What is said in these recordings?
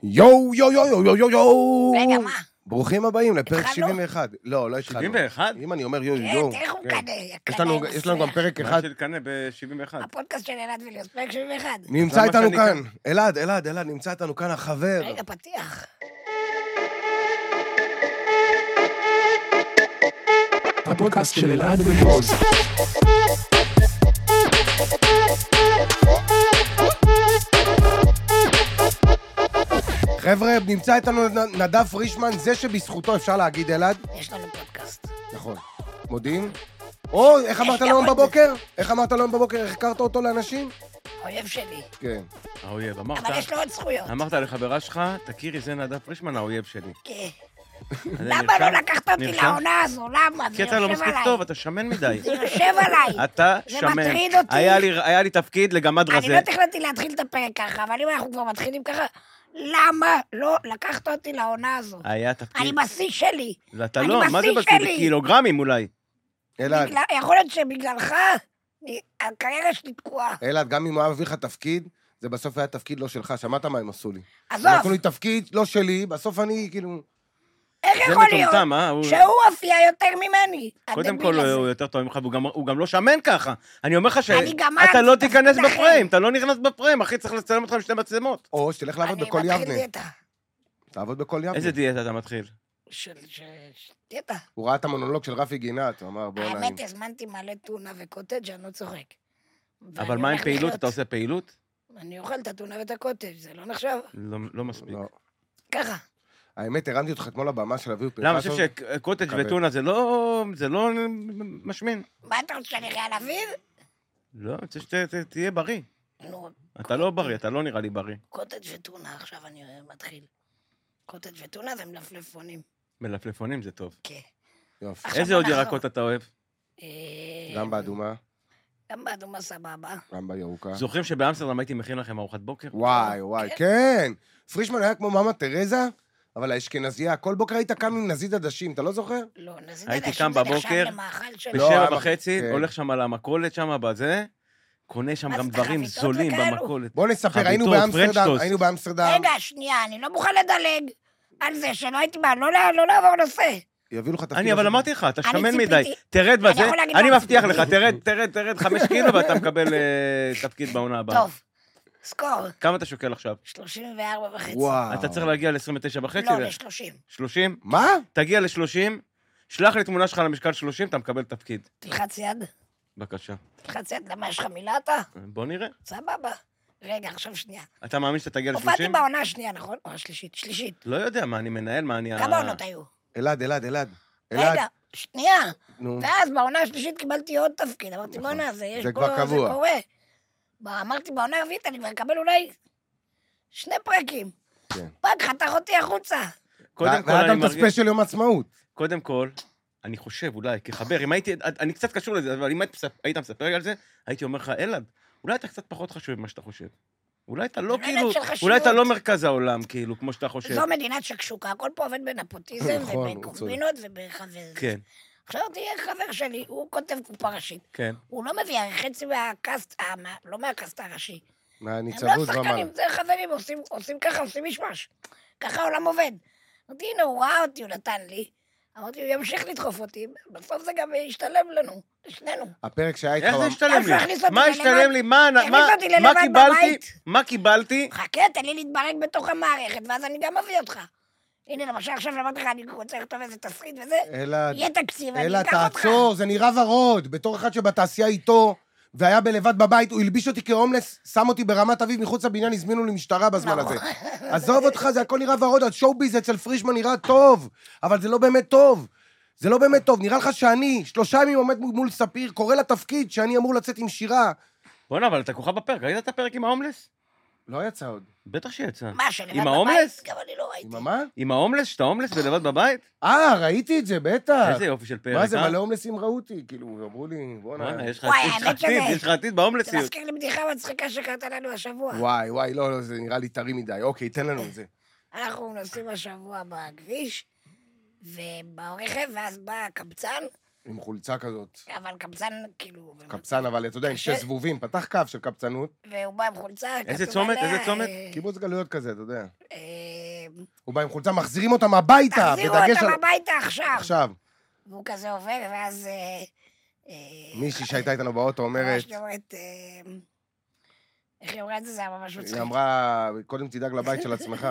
יו, יו, יו, יו, יו, יו, יו. רגע, מה? ברוכים הבאים לפרק 71. לא התחלנו. 71? אם אני אומר יו, יו. כן, תראה איך הוא קנה. יש לנו גם פרק מה אחד. של קנה ב-71? הפודקאסט של אלעד וליאוס, פרק 71. נמצא איתנו כאן. אלעד, נמצא איתנו כאן החבר. רגע, פתיח. הפודקאסט של אלעד וליאוס. חבר'ה, נמצא איתנו נדב פרישמן, זה שבזכותו אפשר להגיד אלעד. יש לנו פודקאסט. נכון. מודיעים? או, איך אמרת לנו בבוקר? איך הכרת אותו לאנשים? האויב שלי. כן. האויב, אמרת. אבל יש לו עוד זכויות. אמרת לחברה שלך, תכירי, זה נדב פרישמן, האויב שלי. כן. למה לא לקחת אותי לעונה הזו? למה? זה כי אתה לא יושב מספיק עליי. טוב, אתה שמן מדי. זה יושב עליי. אתה זה שמן. מטריד אותי. היה לי תפקיד לגמד אני רזה. לא תכננתי להתחיל את הפרק ככה, אבל אם אנחנו כבר מתחילים ככה, למה לא לקחת אותי לעונה הזו? היה תפקיד. אני בשיא שלי. אתה אני לא, מה זה בשיא בשיא? שלי. קילוגרמים אולי. אלעד, יכול להיות שבגללך, הקריירה שלי תקועה. אלעד, גם אם הוא היה מביא לך תפקיד, זה בסוף היה תפקיד לא שלך. שמעת מה הם עשו לי? עזוב, נתנו לי תפקיד לא שלי, בסוף אני כאילו... איך זה יכול להיות מטומטם, אה? שהוא הופיע יותר ממני? קודם הדביל כל הזה. הוא יותר טוב ממך, הוא גם לא שמן ככה. אני אומר לך אני גם שאתה לא תפקיד תיכנס אחר. בפריים, אתה לא נכנס בפריים, אחי, צריך לצלם אותך עם שתי מצלמות. או שתלך לעבוד אני בכל מתחיל יבנה. דיאטה. תעבוד בכל יבנה. איזה דיאטה אתה מתחיל? דיאטה. הוא ראה את המונולוג של רפי גינת, הוא אמר בוא נעים. האמת, הזמנתי מלא טונה וקוטג', אני לא צוחק. אבל ואני מה עם הולך פעילות? לחיות. אתה עושה פעילות? אני אוכל את הטונה ואת הקוטג', זה לא נחשב? לא מספיק. לא. ככה. האמת, הרמתי אותך אתמול לבמה של אביב פרקסוב. למה? אני חושב שקוטג' כבד. וטונה זה לא משמין. מה אתה רוצה שאני אחיה על אביב? לא, אני רוצה שתהיה בריא. נו, אתה לא בריא, אתה לא נראה לי בריא. קוטג' וטונה, עכשיו אני מתחיל. קוטג' וטונה זה מלפלפונים. מלפלפונים זה טוב. כן. יופי. עכשיו איזה עוד אנחנו- ירקות אתה אוהב? גם באדומה, גם באדומה סבבה. גם בירוקה. זוכרים שבאמסטרדם הייתי מכין לכם ארוחת בוקר? וואי, כן. פרישמן היה כמו מאמה תרזה, אבל האשכנזייה, כל בוקר היית קם עם נזיד עדשים, אתה לא זוכר? לא, נזיד הייתי עדשים קם זה נחשב בבוקר, למאכל שלו. לא, היה ב7:30, כן. הולך שם למכולת שם בזה, קונה שם מה גם זה, דברים חביתות זולים וכאלו? במכולת. בוא נספר, חביתות, היינו באמסטרדם. רגע, שנייה, אני לא מוכן לדלג על זה שלא הייתי בא, לא לעבור נושא. יביאו לך תפקיד. אני אבל אמרתי לך, אתה אני שמן ציפיתי. מדי, תרד אני בזה, יכול להגיד אני מה מבטיח לך, ציפיתי. תרד 5 קילו ואתה מקבל תפקיד בעונה הבאה. טוב, סקור, כמה אתה שוקל עכשיו? 34 וחצי. וואו. אתה צריך להגיע ל-29.5? לא, ל-30. 30? מה? תגיע ל-30, שלח לי תמונה שלך למשקל 30, אתה מקבל תפקיד. תלחץ יד. בבקשה. תלחץ יד, למה יש לך מילה אתה? בוא נראה. סבבה. רגע, עכשיו שנייה. אתה מאמין שאתה תגיע הופעתי ל-30? בעונה השנייה, נכון? או השלישית. שלישית. לא יודע, מה אני מנהל, מה אני... כמה עונות היו? אלעד. רגע, שנייה. נו. ואז בעונה השלישית קיבלתי עוד תפקיד. אמרתי, בוא'נה, זה יש זה פה, כבר זה קבוע. קורה. אמרתי, בעונה הרביעית אני כבר אקבל אולי 2 פרקים. כן. פאק, חתך אותי החוצה. קודם כל, והיה אני גם את מרגיש... הספיישל יום עצמאות. קודם כל, אני חושב, אולי, כחבר, אם הייתי... אני קצת קשור לזה, אבל אם היית מספר לי על זה, הייתי אומר לך, אלעד, אולי אתה קצת פחות חשוב ממה שאתה חושב. אולי אתה לא זה כאילו... עניין של חשיבות. אולי אתה לא מרכז העולם, כאילו, כמו שאתה חושב. זו מדינת שקשוקה, הכל פה עובד בנפוטיזם נכון, ובקומבינות ובחבר. כן, עכשיו תהיה חבר שלי, הוא כותב קופה ראשית. כן. הוא לא מביא, הרי חצי מהקאסט, לא מהקאסט הראשי. הם לא מהניצבות ומעלה. שחקנים, זה חברים, עושים ככה, עושים משמש. ככה העולם עובד. אמרתי, הנה, הוא ראה אותי, הוא נתן לי. אמרתי, הוא ימשיך לדחוף אותי, בסוף זה גם ישתלם לנו, לשנינו. הפרק שהיה איתך... איך זה ישתלם לי? הכניס אותי מה ללבד. ישתלם לי? מה הכניס אותי מה ללבד קיבלתי? בבית. מה קיבלתי? חכה, תן לי להתברג בתוך המערכת, ואז אני גם אביא אותך. הנה, למשל, עכשיו למדתי לך, אני רוצה לכתוב איזה תסריט וזה, אלעד, יהיה תקציב, אני אלעד, אקח אותך. תעצור, זה נראה ורוד. בתור אחד שבתעשייה איתו, והיה בלבד בבית, הוא הלביש אותי כהומלס, שם אותי ברמת אביב מחוץ לבניין, הזמינו לי משטרה בזמן הזה. עזוב אותך, זה הכל נראה ורוד, השואו-ביז אצל פרישמן נראה טוב, אבל זה לא באמת טוב. זה לא באמת טוב. נראה לך שאני 3 ימים עומד מול ספיר, קורא לתפקיד שאני אמור לצאת עם שירה. בוא'נה, אבל אתה כוכב בפרק, ראית את הפרק עם ההומלס? לא יצא עוד. בטח שיצא. מה, שלבד עם בבית? ההומלס? גם אני לא ראיתי. עם מה? עם ההומלס? שאתה הומלס ולבד בבית? ראיתי את זה, בטח. איזה יופי של פרק, מה זה, מלא הומלסים ראו אותי, כאילו, אמרו לי, וואלה, יש לך וואי, יש לך האמת עתיד, שזה- יש לך עתיד זה בהומלסיות. מזכיר לי בדיחה מצחיקה שקרתה לנו השבוע. וואי, לא, זה נראה לי טרי מדי. אוקיי, תן לנו את זה. אנחנו נוסעים השבוע בכביש, וברכב, ואז בא קבצן, עם חולצה כזאת. אבל קבצן, כאילו... קבצן, אבל אתה יודע, עם 6 זבובים, פתח קו של קבצנות. והוא בא עם חולצה, איזה כתוב צומת? עליה, איזה צומת? קיבוץ גלויות כזה, אתה יודע. הוא בא עם חולצה, מחזירים אותם הביתה, תחזירו בדגש אותם על... הביתה עכשיו. עכשיו, והוא כזה עובר, ואז... מישהי שהייתה איתנו באוטו אומרת, איך היא אמרה את זה? זה היה ממש מצחיק. היא אמרה, קודם תדאג לבית של עצמך.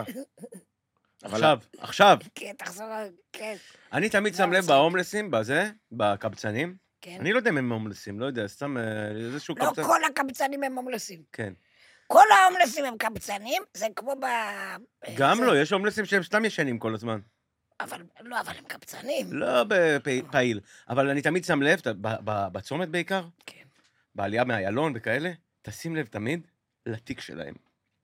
עכשיו. כן, תחזור, כן. אני תמיד שם לב מצחיק. בהומלסים, בקבצנים. כן. אני לא יודע אם הם הומלסים, לא יודע, סתם איזשהו לא קבצן. כל הקבצנים הם הומלסים. כן. כל ההומלסים הם קבצנים, זה כמו ב... גם זה- לא, יש הומלסים שהם סתם ישנים כל הזמן. אבל הם קבצנים. לא בפעיל. אבל אני תמיד שם לב, בצומת בעיקר, כן. בעלייה מהיילון וכאלה, תשים לב תמיד לתיק שלהם.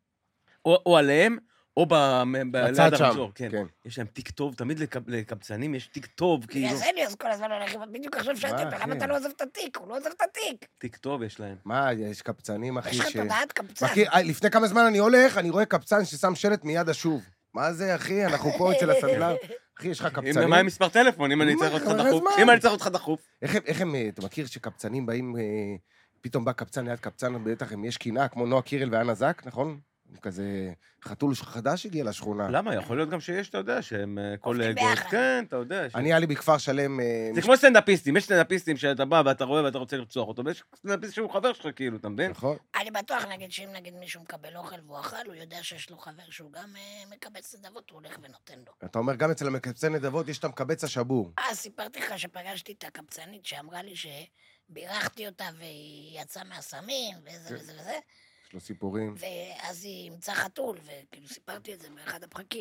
או עליהם, או ליד בצד שם, הרמזור. כן. כן. יש להם תיק טוב, תמיד לקבצנים יש תיק טוב, כאילו. בגלל זה אני אז כל הזמן הולך, בדיוק עכשיו שאלתי מה, אותו, למה אחי? אתה לא עוזב את התיק? הוא לא עוזב את התיק. תיק טוב יש להם. מה, יש קבצנים, אחי, יש לך ש... תודעת קבצן. לפני כמה זמן אני הולך, אני רואה קבצן ששם שלט מיד השוב. מה זה, אחי? אנחנו פה אצל הסנדלר. אחי, יש לך קבצנים? מה עם מספר טלפון, אם אני צריך אותך מה, דחוף? הזמן. אם אני צריך אותך דחוף. איך הם, אתה מכיר שקבצנים באים, פתאום בא קבצן ליד קבצן, בטח יש קינה, כמו נועה קירל ואנה זק, נכון? כזה חתול חדש הגיע לשכונה. למה? יכול להיות גם שיש, אתה יודע, שהם עובדים קולגות. ביחד. כן, אתה יודע. אני היה לי בכפר שלם... זה כמו סטנדאפיסטים, יש סטנדאפיסטים שאתה בא ואתה רואה ואתה רוצה לרצוח אותו, ויש סטנדאפיסט שהוא חבר שלך, כאילו, אתה מבין? נכון. אני בטוח, נגיד, שאם נגיד מישהו מקבל אוכל והוא אכל, הוא יודע שיש לו חבר שהוא גם מקבץ נדבות, הוא הולך ונותן לו. אתה אומר, גם אצל המקבצי נדבות יש את המקבץ השבור. סיפרתי לך שפגשתי את הקבצנית שאמרה לי שבירכתי אותה והיא יצאה מהסמים וזה וזה וזה, יש לו סיפורים. ואז היא ימצא חתול, וכאילו סיפרתי את זה באחד הפרקים.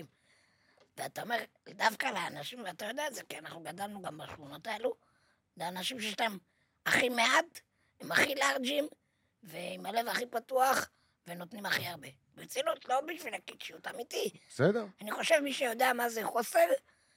ואתה אומר, דווקא לאנשים, ואתה יודע את זה, כי אנחנו גדלנו גם בשכונות האלו, זה אנשים שיש להם הכי מעט, הם הכי לארג'ים, ועם הלב הכי פתוח, ונותנים הכי הרבה. ברצינות, לא בשביל הקיצ'יות, אמיתי. בסדר. אני חושב, מי שיודע מה זה חוסר,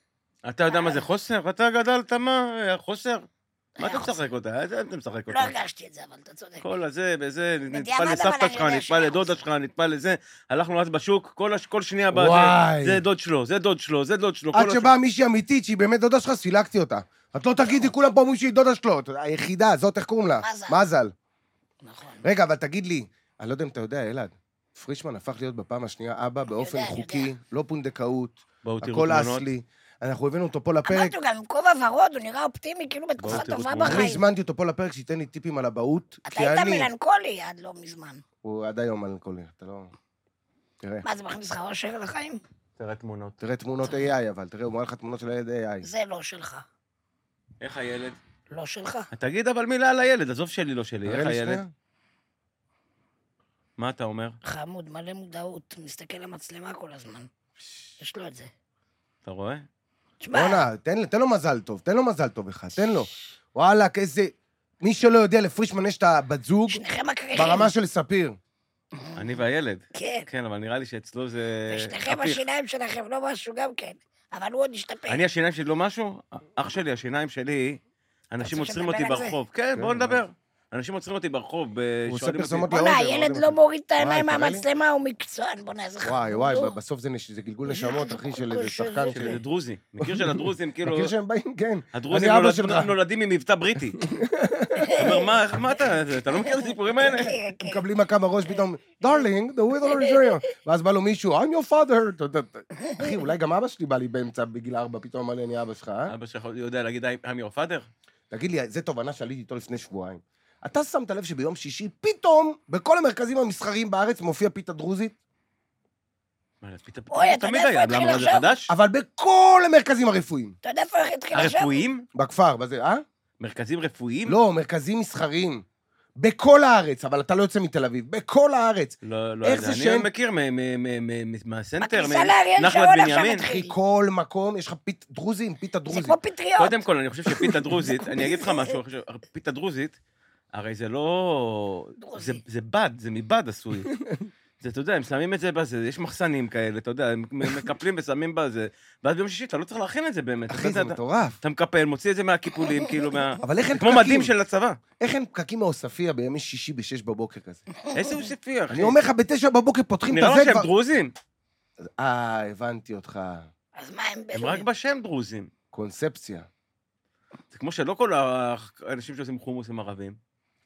אתה יודע מה זה חוסר? אתה גדלת מה? חוסר? מה היה אתה חוסר. משחק אותה? איזה אתה משחק לא אותה? הרגשתי את זה, אבל אתה צודק. כל הזה, וזה, בדיעבד, נטפל אבל לסבתא אני שלך, יודע נטפל שהיה לדודה חוסר. שלך, נטפל לזה. הלכנו אז בשוק, כל שנייה בא, וואי. זה דוד שלו, זה דוד שלו, זה דוד שלו. עד כל שבאה מישהי אמיתית, שהיא באמת דודה שלך, סילקתי אותה. את לא תגידי, כולם פה אומרים שהיא דודה שלו. אתה יודע, היחידה, זאת, איך קוראים לה? מזל. מזל. נכון. רגע, אבל תגיד לי, אני לא יודע אם אתה יודע, אלעד, פרישמן הפך להיות בפעם השנייה אבא באופן אני חוקי, יודע. לא פונדקאות, בואו תראו הכל תמונות. אסלי. אנחנו הבאנו אותו פה לפרק, אמרתי לו, גם עם כובע ורוד, הוא נראה אופטימי, כאילו בתקופה בואו תראו טובה תמונות. אני בחיים. הזמנתי אותו פה לפרק שייתן לי טיפים על אבהות, אתה כי היית אני... מלנכולי עד לא מזמן. הוא עד היום מלנכולי, אתה לא... תראה, מה, זה מכניס לך אושר לחיים? תראה תמונות. תראה תמונות AI, אבל תראה, הוא מראה לך תמונות של הילד AI. זה לא שלך. איך הילד? לא שלך. תגיד אבל מילה על הילד, עזוב שלי, לא שלי. תראה איך לי הילד? שנייה. מה אתה אומר? חמוד, מלא מודעות, מסתכל למצלמה כל הזמן. יש לו את זה. אתה רואה? תשמע, בואנה, תן לו מזל טוב, תן לו מזל טוב אחד, תן לו. וואלכ, איזה... מי שלא יודע, לפרישמן יש את הבת זוג שניכם מקריחים. ברמה של ספיר. אני והילד. כן. כן, אבל נראה לי שאצלו זה... ושניכם הפיך. השיניים שלכם לא משהו גם כן. אבל הוא עוד ישתפר. אני, השיניים שלי לא משהו? אח שלי, השיניים שלי, אנשים רוצה עוצרים אותי שנדבר על זה? ברחוב. כן, כן, בואו נדבר. אנשים עוצרים אותי ברחוב, הוא עושה שואלים אותי... פרסומות בוא'נה, לאודם, הילד אודם. לא מוריד את העיניים וואי, תראה לי. מהמצלמה, הוא מקצוען. בוא'נה, איזה חמוד. וואי, הוא. בסוף זה גלגול נשמות, אחי, של איזה קושי, שחקן זה של... של דרוזי. מכיר של הדרוזים, כאילו... מכיר שהם באים? כן. הדרוזים אני אבא שלך. נולדים עם מבטא בריטי. אתה אומר, מה אתה לא מכיר את הסיפורים האלה? כן, כן. מקבלים מכה בראש פתאום, דרלינג, the weather is here. ואז בא לו מישהו, I'm your father. אחי, אולי גם אבא שלי בא לי באמצע בגיל 4, פתאום אמר לי, אני אבא שלך, אה? אבא שלך יודע להגיד, I'm your father? תגיד לי, זו תובנה שעליתי איתו לפני שבועיים. אתה שמת לב שביום שישי, פתאום, בכל המרכזים המסחריים בארץ מופיע פיתה דרוזית? מה, פתאום אוי, אתה תמיד יודע היה, איפה למה התחיל זה עכשיו? חדש? אבל בכל המרכזים הרפואיים. אתה יודע איפה התחיל עכשיו? הרפואיים? בכפר, בזה, אה? מרכזים רפואיים? לא, מרכזים מסחריים. בכל הארץ, אבל אתה לא יוצא מתל אביב. בכל הארץ. לא איך יודע, זה אני שהם- מכיר מהסנטר, בכניסה לאריאל מנחלת שרון עכשיו בנימין. התחיל. אחי, כל מקום, יש לך דרוזים, פיתה זה דרוזית. כמו פטריות. קודם כל, אני חושב שפיתה דרוזית, אני אגיד לך משהו, פיתה דרוזית, הרי זה לא... דרוזי. זה בד, זה מבד עשוי. זה, אתה יודע, הם שמים את זה בזה, יש מחסנים כאלה, אתה יודע, הם מקפלים ושמים בזה, ואז ביום שישי אתה לא צריך להכין את זה באמת. אחי, זה אתה- מטורף. אתה מקפל, מוציא את זה מהקיפולים, כאילו, אבל איך אין זה כמו פקקים? מדים של הצבא. איך אין פקקים מעוספיא בימי שישי ב-6 בבוקר כזה? איזה עוספי, אחי. אני אומר לך, ב-9 בבוקר פותחים את נראה הזה לך שהם כבר... דרוזים. הבנתי אותך. אז מה הם הם רק בשם דרוזים. קונספציה. זה כמו שלא כל האנשים שעושים חומוס הם ערבים.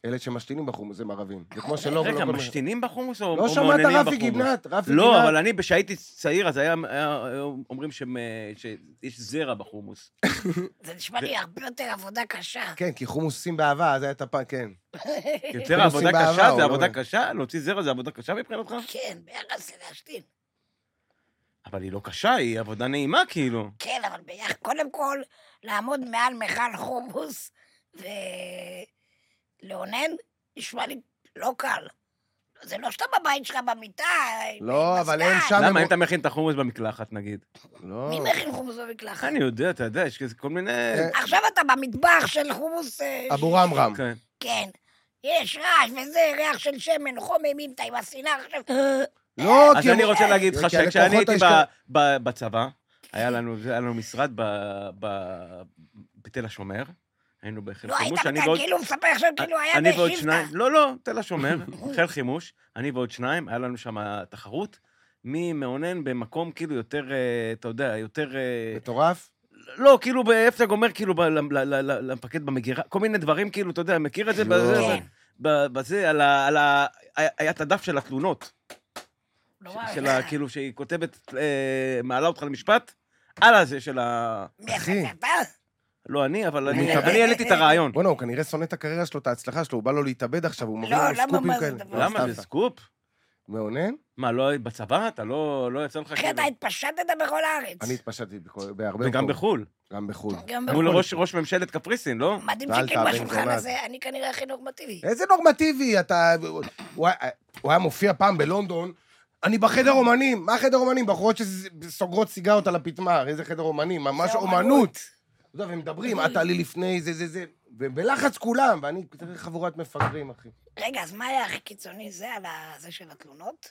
אלה שמשתינים בחומוס הם ערבים. זה כמו שלא... רגע, לא- משתינים בחומוס או לא מעוננים שמעת בחומוס? רפי גיבנת, לא, אבל אני, כשהייתי צעיר, אז היה אומרים שיש זרע בחומוס. זה נשמע לי הרבה יותר עבודה קשה. כן, כי חומוס עושים באהבה, אז היה את הפעם, כן. יותר עבודה באהבה, קשה? הוא זה לא עבודה אומר. קשה? להוציא זרע זה עבודה קשה מבחינתך? כן, ביחס להשתין. אבל היא לא קשה, היא עבודה נעימה כאילו. כן, אבל קודם כל, לעמוד מעל מכל חומוס ולאונן, נשמע לי לא קל. זה לא שאתה בבית שלך במיטה, עם לא, אבל מזגן. הם שם... למה, אם אתה מכין את החומוס במקלחת, נגיד? לא. מי מכין חומוס במקלחת? אני יודע, אתה יודע, יש כזה כל מיני... עכשיו אתה במטבח של חומוס... אבו רמרם. כן. כן. יש רעש וזה, ריח של שמן, חום אימינטה עם הסינר עכשיו... לא, אז כי אני הם- רוצה להגיד לך כי הלקוחות שכשאני הייתי האשכנ- בצבא, היה לנו משרד בתל השומר, היינו בחיל לא, היית חימוש, אני ועוד... כאילו מספר עכשיו כאילו היה אני ועוד בשבטה. שניים, לא, תל השומר, חיל חימוש, אני ועוד שניים, היה לנו שם תחרות, מי מעונן במקום כאילו יותר, אתה יודע, יותר... מטורף? לא, כאילו איפה אתה גומר, כאילו למפקד במגירה, כל מיני דברים, כאילו, אתה יודע, מכיר את זה כן. בזה, היה את הדף של התלונות. נורא, כאילו, שהיא כותבת, מעלה אותך למשפט, על הזה של ה... מי אחי. עשה אתה? לא אני, אבל אני מקבל. העליתי את הרעיון. בוא'נה, הוא כנראה שונא את הקריירה שלו, את ההצלחה שלו, הוא בא לו להתאבד עכשיו, הוא מביא לא, לנו למה, סקופים מה זה כאלה. דבר? למה זה סקופ? מעונן? מה, לא בצבא? אתה לא יצא לך אחי, אתה התפשטת בכל הארץ. אני התפשטתי בהרבה... וגם מקומות. בחו"ל. גם בחו"ל. גם מול בחו"ל. ראש ממשלת קפריסין, לא? מדהים ואל שכאילו תאבד בשולחן גרנד. הזה, אני כנראה הכי נורמטיבי. איזה נורמטיבי, אתה... הוא היה מופיע פעם בלונדון, אני בחדר אומנים, מה חדר אומנים? בחורות שסוגרות סיגרות על הפתמר, איזה חדר אומנים, ממש זה אומנות. אתה יודע, והם מדברים, את תעלי לפני זה, ובלחץ כולם, ואני תראה חבורת מפגרים, אחי. רגע, אז מה היה הכי קיצוני זה על זה של התלונות?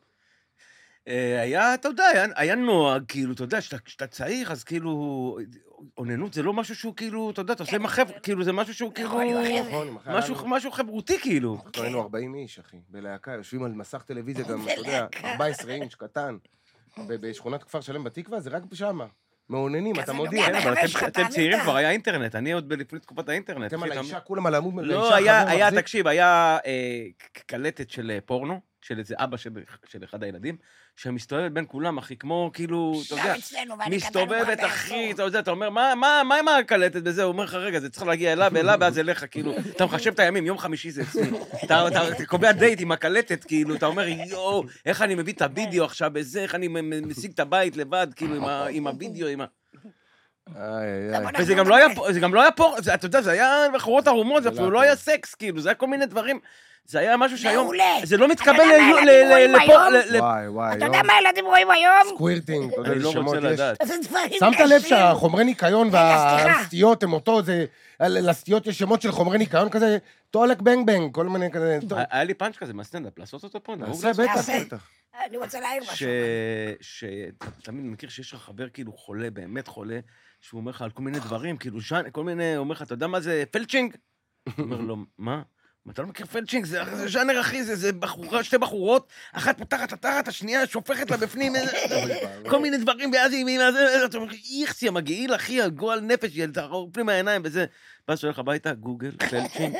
היה, אתה יודע, היה נוהג, כאילו, אתה יודע, כשאתה צעיר, אז כאילו, אוננות זה לא משהו שהוא כאילו, אתה יודע, אתה עושה עם החבר'ה, כאילו, זה משהו שהוא כאילו, נכון, עם החבר'ה. נכון, עם החייל. משהו חברותי, כאילו. אנחנו היינו 40 איש, אחי, בלהקה, יושבים על מסך טלוויזיה גם, בלהקה. אתה יודע, 14 אינץ' קטן, בשכונת כפר שלם בתקווה, זה רק שמה. מעוננים, כזה אתה נוגע מודיע. כן, אבל בחמש שלך, אתם צעירים, אתה. כבר היה אינטרנט, אני עוד לפני תקופת האינטרנט. אתם על אחי, האישה, כולם על העמוד, לא, לאישה היה, חבר מחזיק. תקשיב, היה קלטת של פורנו, של איזה אבא של אחד הילדים, שמסתובבת בין כולם, אחי, כמו, כאילו, אתה יודע, שם אצלנו, ואני קטן מסתובבת, מוכן אחי, לעזור. אתה אומר, מה עם הקלטת בזה? הוא אומר לך, רגע, זה צריך להגיע אליו, ואז אליך, כאילו, אתה מחשב את הימים, יום חמישי זה אצלי. אתה קובע דייט עם הקלטת, כאילו, אתה אומר, יואו, איך אני מביא את הוידאו עכשיו בזה, איך אני משיג את הבית לבד, כאילו, עם הוידאו, עם ה... וזה גם לא היה פור, אתה יודע, זה היה בחורות ערומות, זה אפילו לא היה סקס, כאילו, זה היה כל מיני דברים, זה היה משהו שהיום, מעולה. זה לא מתקבל אתה יודע מה ילדים רואים היום? וואי, אתה יודע מה ילדים רואים היום? סקווירטינג, אתה יודע אני איזה לא שמות רוצה יש. לדעת. זה דברים שמת לב קשים. שהחומרי ניקיון סליחה. והסטיות הם אותו, זה... לסטיות יש שמות של חומרי ניקיון כזה, טולק בנג בנג, כל מיני כזה... טוב, היה לי פאנץ' כזה מהסטנדאפ, לעשות אותו פה, נהוג נעשה לעשות. בטח, נעשה. בטח. אני רוצה להעיר משהו. שתמיד מכיר שיש לך חבר כאילו חולה, באמת חולה, שהוא אומר לך על כל מיני דברים, כאילו, כל מיני, אומר לך, אתה יודע מה זה פלצ'ינג? הוא אומר לו, מה? אתה לא מכיר פלצ'ינג? זה ז'אנר, אחי, זה בחורה, שתי בחורות, אחת פותחת את התחת, השנייה שופכת לה בפנים, כל מיני דברים, ואז היא, אתה אומר, איכסי, המגעיל, אחי, הגועל נפש, ילדה, פנים מהעיניים, וזה. ואז שואל לך הביתה, גוגל, פלצ'ינג.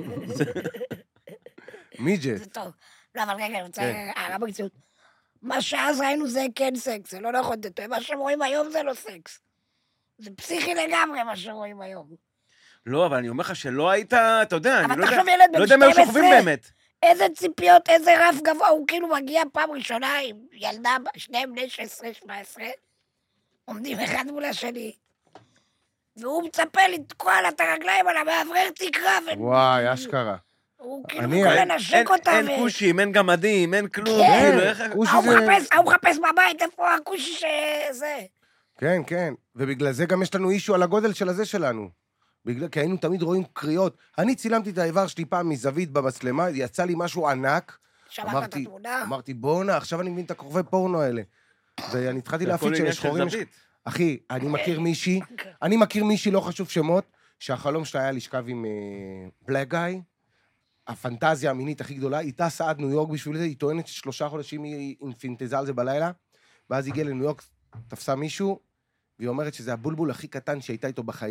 מידג'ט. זה טוב. לא, אבל רגע, אני רוצה כן. הערה בקצות. מה שאז ראינו זה כן סקס, זה לא נכון, מה שהם רואים היום זה לא סקס. זה פסיכי לגמרי מה שרואים היום. לא, אבל אני אומר לך שלא היית, אתה יודע, אבל אני לא יודע, תחשוב ילד בן לא יודע מה 12, שוכבים באמת. איזה ציפיות, איזה רף גבוה, הוא כאילו מגיע פעם ראשונה עם ילדה, שניהם בני 16-17, עומדים אחד מול השני, והוא מצפה לתקוע לה את הרגליים על המאוורר תקרה, וואי, אשכרה. והוא כאילו אני- יכול לנשק אותה, אין קושים, אין גמדים, אין כלום, כן. כאילו, איך... כושי ההוא מחפש בבית, איפה הכושי שזה. כן, כן. ובגלל זה גם יש לנו אישו על הגודל של הזה שלנו. כי היינו תמיד רואים קריאות. אני צילמתי את האיבר שלי פעם מזווית במצלמה, יצא לי משהו ענק. שמעת את התמונה? אמרתי, בואנה, עכשיו אני מבין את הכוכבי פורנו האלה. ואני התחלתי זה הכל להפיץ עניין שיש של חורים. זווית. אחי, אני מכיר מישהי, לא חשוב שמות, שהחלום שלה היה לשכב עם בלק גאי, הפנטזיה המינית הכי גדולה, היא טסה עד ניו יורק בשביל זה, היא טוענת ש3 חודשים היא אינפינטזה על זה בלילה, ואז היא הגיעה לניו יורק, תפסה מישהו, והיא אומרת שזה הבולבול הכי קטן שהייתה איתו בחיים.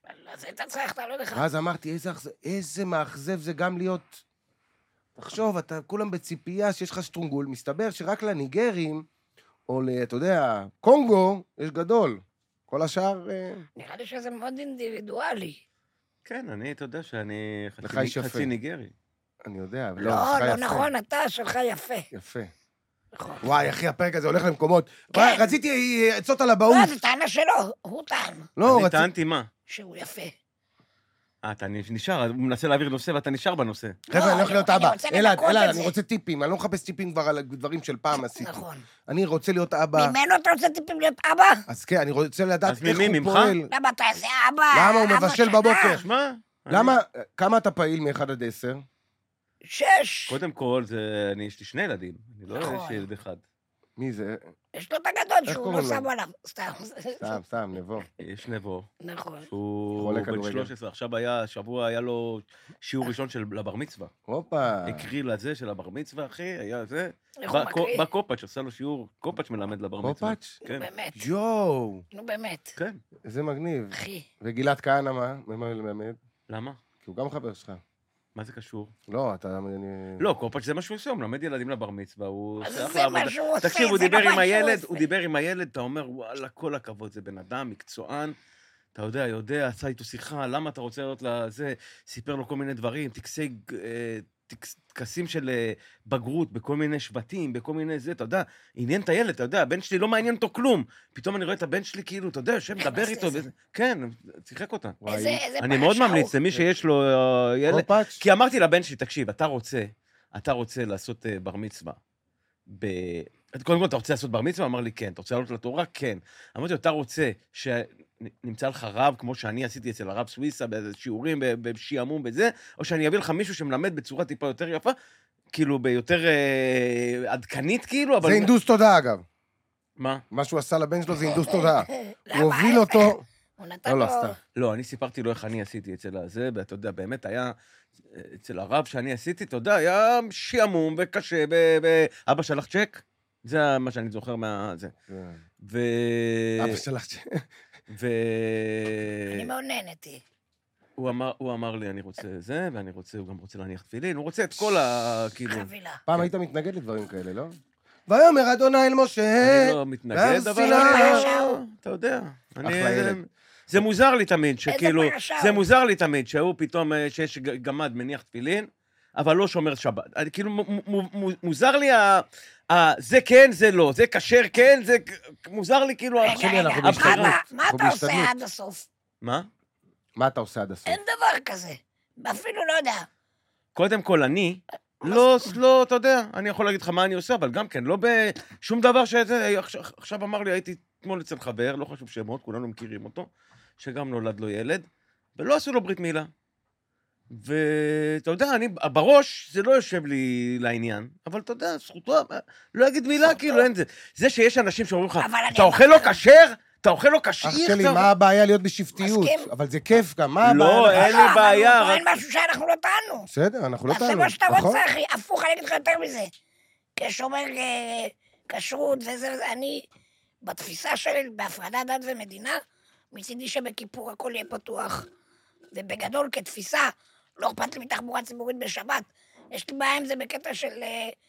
אז היית צריך, אתה לא יודע. ואז אמרתי, איזה מאכזב זה גם להיות... תחשוב, אתה כולם בציפייה שיש לך שטרונגול, מסתבר שרק לניגרים, או אתה יודע, קונגו, יש גדול. כל השאר... נראה לי שזה מאוד אינדיבידואלי. כן, אתה יודע שאני לך איש יפה. חצי ניגרי. אני יודע, לא, לא נכון, אתה שלך יפה. יפה. נכון. וואי, אחי, הפרק הזה הולך למקומות. רציתי עצות על הבאות. לא, זה טענה שלו, הוא טען. לא, אני טענתי מה? שהוא יפה. אתה נשאר, הוא מנסה להעביר נושא ואתה נשאר בנושא. חבר'ה, אני הולך להיות אבא. אלעד, את אני זה. רוצה טיפים. אני לא מחפש טיפים כבר על דברים של פעם עשיתי. נכון. אני רוצה להיות אבא. ממנו אתה רוצה טיפים להיות אבא? אז כן, אני רוצה לדעת אז איך ממי, הוא ממך? פועל. למה אתה איזה אבא? למה הוא אבא מבשל שנה? בבוקר? שמע, כמה אתה פעיל מ-1 עד 10? 6. קודם כל, יש לי 2 ילדים. אני לא נכון. יש לי ילד אחד. מי זה? יש לו את הגדול איך שהוא לא קוראים לו? שם עליו. סתם, נבוא. יש נבו. נכון. הוא חולה בן כדורגל. 13, השבוע היה לו שיעור ראשון של לבר מצווה. הופה. הקריא לזה של הבר מצווה, אחי, היה זה. איך הוא מקריא? בא קופאץ', עשה לו שיעור, קופאץ' מלמד לבר מצווה. קופאץ'? כן, באמת. יואו, נו באמת. כן. איזה מגניב. אחי. וגלעד כהנא מה? ממה הוא מלמד? למה? כי הוא גם חבר שלך. מה זה קשור? לא, אתה... לא, קופאץ' זה מה שהוא עושה, הוא מלמד ילדים לבר מצווה, הוא אז עושה זה אחלה מה עבודה. שהוא עושה, תקשיב, הוא זה דיבר לא עם מה שהוא הילד, עושה. הוא דיבר עם הילד, אתה אומר, וואלה, כל הכבוד, זה בן אדם, מקצוען, אתה יודע, עשה איתו שיחה, למה אתה רוצה להיות לזה, סיפר לו כל מיני דברים, טקסים של בגרות בכל מיני שבטים, בכל מיני זה, אתה יודע, עניין את הילד, אתה יודע, הבן שלי לא מעניין אותו כלום, פתאום אני רואה את הבן שלי כאילו, אתה יודע, יושב, מדבר איתו, כן, שיחק אותה. איזה אני מאוד פרשה ממליץ למי שיש לו ילד, קופאץ'? כי אמרתי לבן שלי, תקשיב, אתה רוצה לעשות בר מצווה. קודם כל, אתה רוצה לעשות בר מצווה? אמר לי, כן. אתה רוצה לעלות לתורה? כן. אמרתי לו, אתה רוצה שנמצא לך רב, כמו שאני עשיתי אצל הרב סוויסה, באיזה שיעורים, בשעמום וזה, או שאני אביא לך מישהו שמלמד בצורה טיפה יותר יפה, כאילו, ביותר עדכנית, כאילו, אבל... זה אינדוס תודעה, אגב. מה? מה שהוא עשה לבן שלו זה אינדוס תודעה. למה? הוא הוביל אותו... הוא נתן לו... סתם. לא, אני סיפרתי לו איך אני עשיתי אצל הזה, ואתה יודע, באמת היה... אצל הרב שאני עשיתי, אתה יודע, היה שעמום וקשה, אבא שלח צ'ק, זה מה שאני זוכר זה. אבא שלך... אני מעוננתי. הוא אמר לי, אני רוצה זה, הוא גם רוצה להניח תפילין, הוא רוצה את כל ה... כאילו... חבילה. פעם היית מתנגד לדברים כאלה, לא? ויאמר אדוני אל משה... אני לא מתנגד, אבל סיני. אתה יודע. אחלה ילד. זה מוזר לי תמיד, שכאילו... פרשה זה הוא? מוזר לי תמיד, שהוא פתאום, שיש גמד מניח תפילין, אבל לא שומר שבת. כאילו, מוזר לי זה כן, זה לא, זה כשר כן, זה... מוזר לי כאילו... אח שלי, אנחנו בהשתדלות. מה אנחנו אתה עושה בהשתדלות. עד הסוף? מה? מה אתה עושה עד הסוף? אין דבר כזה. אפילו לא יודע. קודם כל, אני... לא, אתה יודע, אני יכול להגיד לך מה אני עושה, אבל גם כן, לא בשום דבר שזה... עכשיו אמר לי, הייתי אתמול אצל חבר, לא חשוב שמות, כולנו מכירים אותו, שגם נולד לו ילד, ולא עשו לו ברית מילה. ואתה יודע, אני, בראש זה לא יושב לי לעניין, אבל אתה יודע, זכותו, לא אגיד מילה, כאילו, אין זה. זה שיש אנשים שאומרים לך, אתה אוכל לא כשר? אתה אוכל לא כשר? אח שלי, מה הבעיה להיות בשבטיות? מסכים. אבל זה כיף גם, מה הבעיה? לא, אין לי בעיה, אבל רק... אין משהו שאנחנו לא טענו. בסדר, אנחנו לא תעשה טענו. מה שאתה נכון? רוצה, אחי. הפוך, אני אגיד לך יותר מזה. כשומר כשרות וזה, אני, בתפיסה שלי, בהפרדת דת ומדינה, מצידי שבכיפור הכל יהיה פתוח. ובגדול, כתפיסה, לא אכפת לי מתחבורה ציבורית בשבת. יש לי בעיה עם זה בקטע של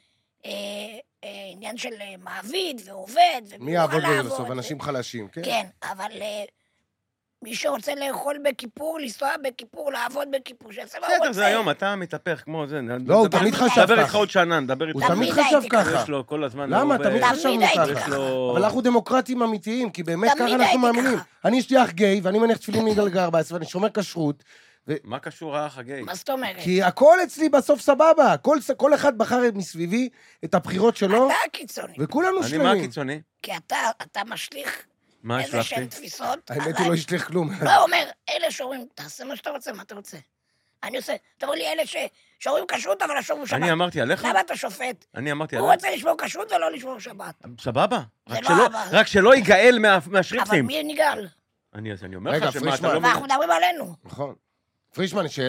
עניין של מעביד ועובד. מי יעבוד בזה בסוף? אנשים חלשים, כן? כן, אבל מי שרוצה לאכול בכיפור, לנסוע בכיפור, לעבוד בכיפור, שיעשה מה הוא רוצה. בסדר, זה היום, אתה מתהפך כמו זה. לא, הוא תמיד חשב דבר איתך ככה. עוד שנה, נדבר איתך. הוא תמיד תמיד חשב הייתי ככה. יש לו כל הזמן... למה? הוא תמיד ב- חשבנו תמיד הייתי ככה. ככה. אבל אנחנו דמוקרטים אמיתיים, כי באמת תמיד ככה אנחנו הייתי מאמינים. ככה. אני יש לי אח גיי, ואני מניח תפילין מגיל 14, ואני שומר כשרות, מה קשור האח הגיי? מה זאת אומרת? כי הכל אצלי בסוף סבבה. כל אחד בחר מסביבי את הבחירות שלו, אתה הקיצוני, וכולנו אני מה שלמים. הקיצוני? כי אתה משליך מה איזה השלכתי? שהן תפיסות. האמת עליי. הוא לא השליך כלום. לא, הוא אומר, אלה שאומרים, תעשה מה שאתה רוצה, מה אתה רוצה? אני עושה, אתה אומר לי, אלה שאומרים כשרות, אבל השומר שבת. אני אמרתי עליך? למה אתה שופט? אני אמרתי הוא עליך? רוצה לשמור כשרות ולא לשמור שבת. סבבה. זה רק לא שלא- אבל. רק שלא ייגאל אבל מהשריפטים. מי נגאל? אני אומר רגע, לך שמה אתה פרישמן. לא... ואנחנו מדברים עלינו. נכון. פרישמן, שאלה.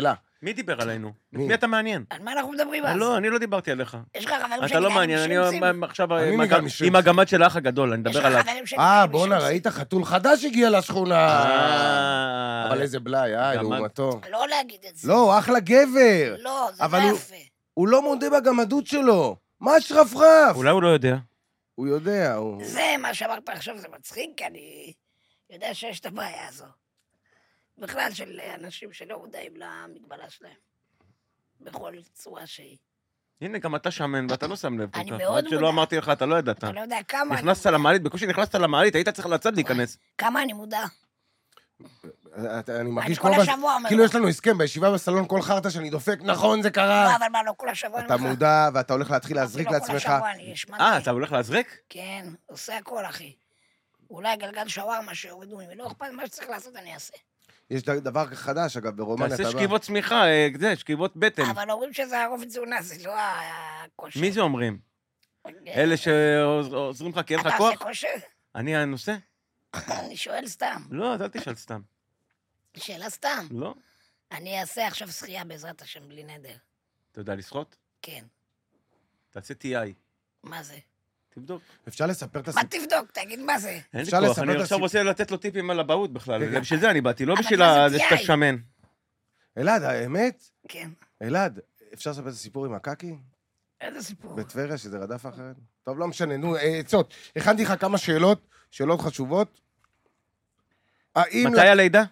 מי דיבר עלינו? מי? מי אתה מעניין? על מה אנחנו מדברים אז? לא, אני לא דיברתי עליך. יש לך חברים אתה לא מעניין, אני עכשיו עם הגמד של האח הגדול, אני יש מדבר לך עליו. חברים שלי. בואנה, ראית חתול חדש הגיע לשכונה. אבל איזה בלאי, גמד. לעומתו. לא להגיד את זה. לא, אחלה גבר. לא, זה אבל לא הוא- יפה. הוא לא מודה בגמדות שלו. מה שרפרף? אולי הוא לא יודע. הוא יודע, הוא... זה מה שאמרת עכשיו, זה מצחיק, כי אני יודע שיש את הבעיה הזו. בכלל של אנשים שלא מודעים למגבלה שלהם. בכל צורה שהיא. הנה, גם אתה שמן, ואתה לא שם לב כל אני כך. מאוד עד שלא מודע. אמרתי לך, אתה לא ידעת. אתה לא יודע כמה נכנסת למעלית, בקושי נכנסת למעלית, היית צריך לצאת להיכנס. כמה אני מודע. אני מרגיש אני כל כל מה... השבוע אומר כאילו לו. יש לנו הסכם, בישיבה בסלון כל חרטה שאני דופק, נכון, זה לא, קרה. אבל מה, לא כל השבוע אני אתה אומר לך. מודע, ואתה הולך להתחיל להזריק לא כל לעצמך. השבוע, אני השמנתי. אתה הולך להזריק? כן, עושה הכל, אחי. אולי גלגל שווארמה שיורידו ממני, לא אכפת, מה שצריך לעשות אני אעשה. יש דבר חדש, אגב, ברומניה. תעשה אתה בא. שכיבות צמיחה, שכיבות בטן. אבל אומרים שזה הרוב תזונה, זה לא הכושר. מי זה אומרים? אלה שעוזרים לך כי אין לך אתה כוח? עושה כושר? אני הנושא? אני שואל סתם. לא, אז אל תשאל סתם. שאלה סתם. לא? אני אעשה עכשיו שחייה בעזרת השם בלי נדר. אתה יודע לשחות? כן. תעשה TI. מה זה? תבדוק. אפשר לספר את מה הסיפור? תבדוק? תגיד מה זה. אין לי אפשר כוח, לספר אני את עכשיו הסיפור. רוצה לתת לו טיפים על אבהות בכלל. רגע. בשביל זה אני באתי, לא אבל בשביל מה זה זה שאתה TI? שמן. אלעד, האמת? כן. אלעד, אפשר לספר את הסיפור עם הקקי? איזה סיפור? בטבריה, שזה רדף אחרת? טוב, לא משנה, נו, עצות. הכנתי לך כמה שאלות חשובות. האם... מתי הלידה?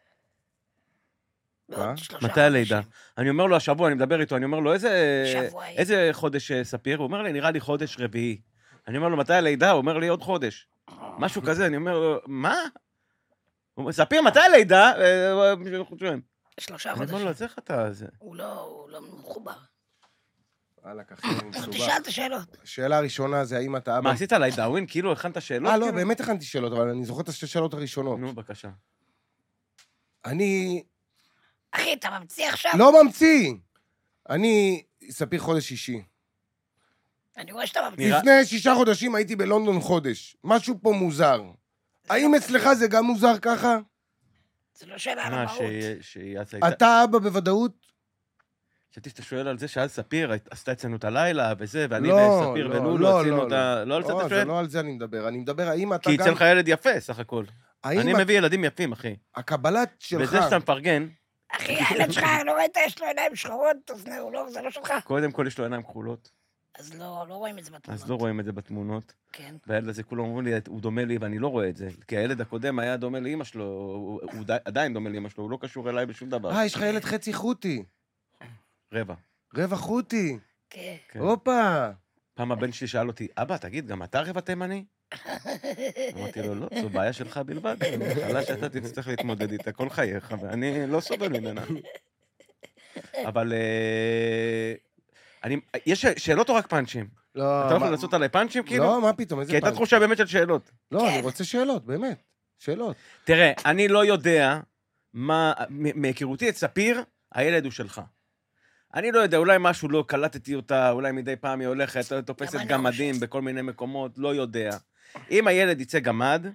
בעוד 3 מתי הלידה? אני אומר לו השבוע, אני מדבר איתו, אני אומר לו, שבוע יהיה. איזה חודש ספיר? הוא אומר לי, נראה לי חודש רביעי. אני אומר לו, מתי הלידה? הוא אומר לי, עוד חודש. משהו כזה, אני אומר לו, מה? הוא אומר, ספיר, מתי הלידה? 3 אני אומר חודשים. לו, אז איך אתה... הוא לא מחובר. וואלק, אחי, מסובך. תשאל את השאלות. שאלה הראשונה זה האם אתה אבא... מה, עשית עליי דאווין? כאילו, הכנת שאלות? לא, כאילו? באמת הכנתי שאלות, אבל אני זוכר את השתי שאלות הראשונות. נו, בבקשה. אני אחי, אתה ממציא עכשיו? לא ממציא. אני ספיר חודש שישי. אני רואה שאתה ממציא. נראה- לפני 6 חודשים הייתי בלונדון חודש. משהו פה מוזר. האם אצלך זה גם מוזר ככה? זה לא שאלה על מה, המהות. שיאצה הייתה... אתה אבא בוודאות? חשבתי שאתה שואל על זה שאז ספיר עשתה אצלנו את הלילה וזה, ואני לא, וספיר לא, ולולו לא, עשינו לא, את ה... לא על זה אתה זה שואל? לא על זה אני מדבר. אני מדבר האם אתה כי גם... אצלך ילד יפה, סך הכל. האם אני מביא ילדים יפים, אחי. הקבלה שלך... וזה שאתה מפרגן, אחי, הילד שלך, לא ראית? יש לו עיניים שחורות, אז זה לא שלך. קודם כל יש לו עיניים כחולות, אז לא רואים את זה בתמונות. אז לא רואים את זה בתמונות. כן. והילד הזה כולם אומרים לי, הוא דומה לי ואני לא רואה את זה. כי הילד הקודם היה דומה לאמא שלו, הוא עדיין דומה לאמא שלו, הוא לא קשור אליי בשום דבר. יש לך ילד חצי חוטי. רבע. רבע חוטי. כן. כן. הופה. פעם הבן שלי שאל אותי, אבא, תגיד, גם אתה רבע תימני? אמרתי לו, לא, זו בעיה שלך בלבד. מחלה שאתה תצטרך להתמודד איתה כל חייך, ואני לא סובל ממנה. אבל יש שאלות או רק פאנצ'ים? לא, אתה לא מה- יכול לעשות עליי פאנצ'ים, כאילו? לא, מה פתאום, איזה כי הייתה פעם? תחושה באמת של שאלות. לא, אני כן. רוצה שאלות, באמת. שאלות. תראה, אני לא יודע מה... מהיכרותי את ספיר, הילד הוא שלך. אני לא יודע, אולי משהו לא קלטתי אותה, אולי מדי פעם היא הולכת, תופסת גם אני גמדים חושב. בכל מיני מקומות, לא יודע. אם הילד יצא גמד,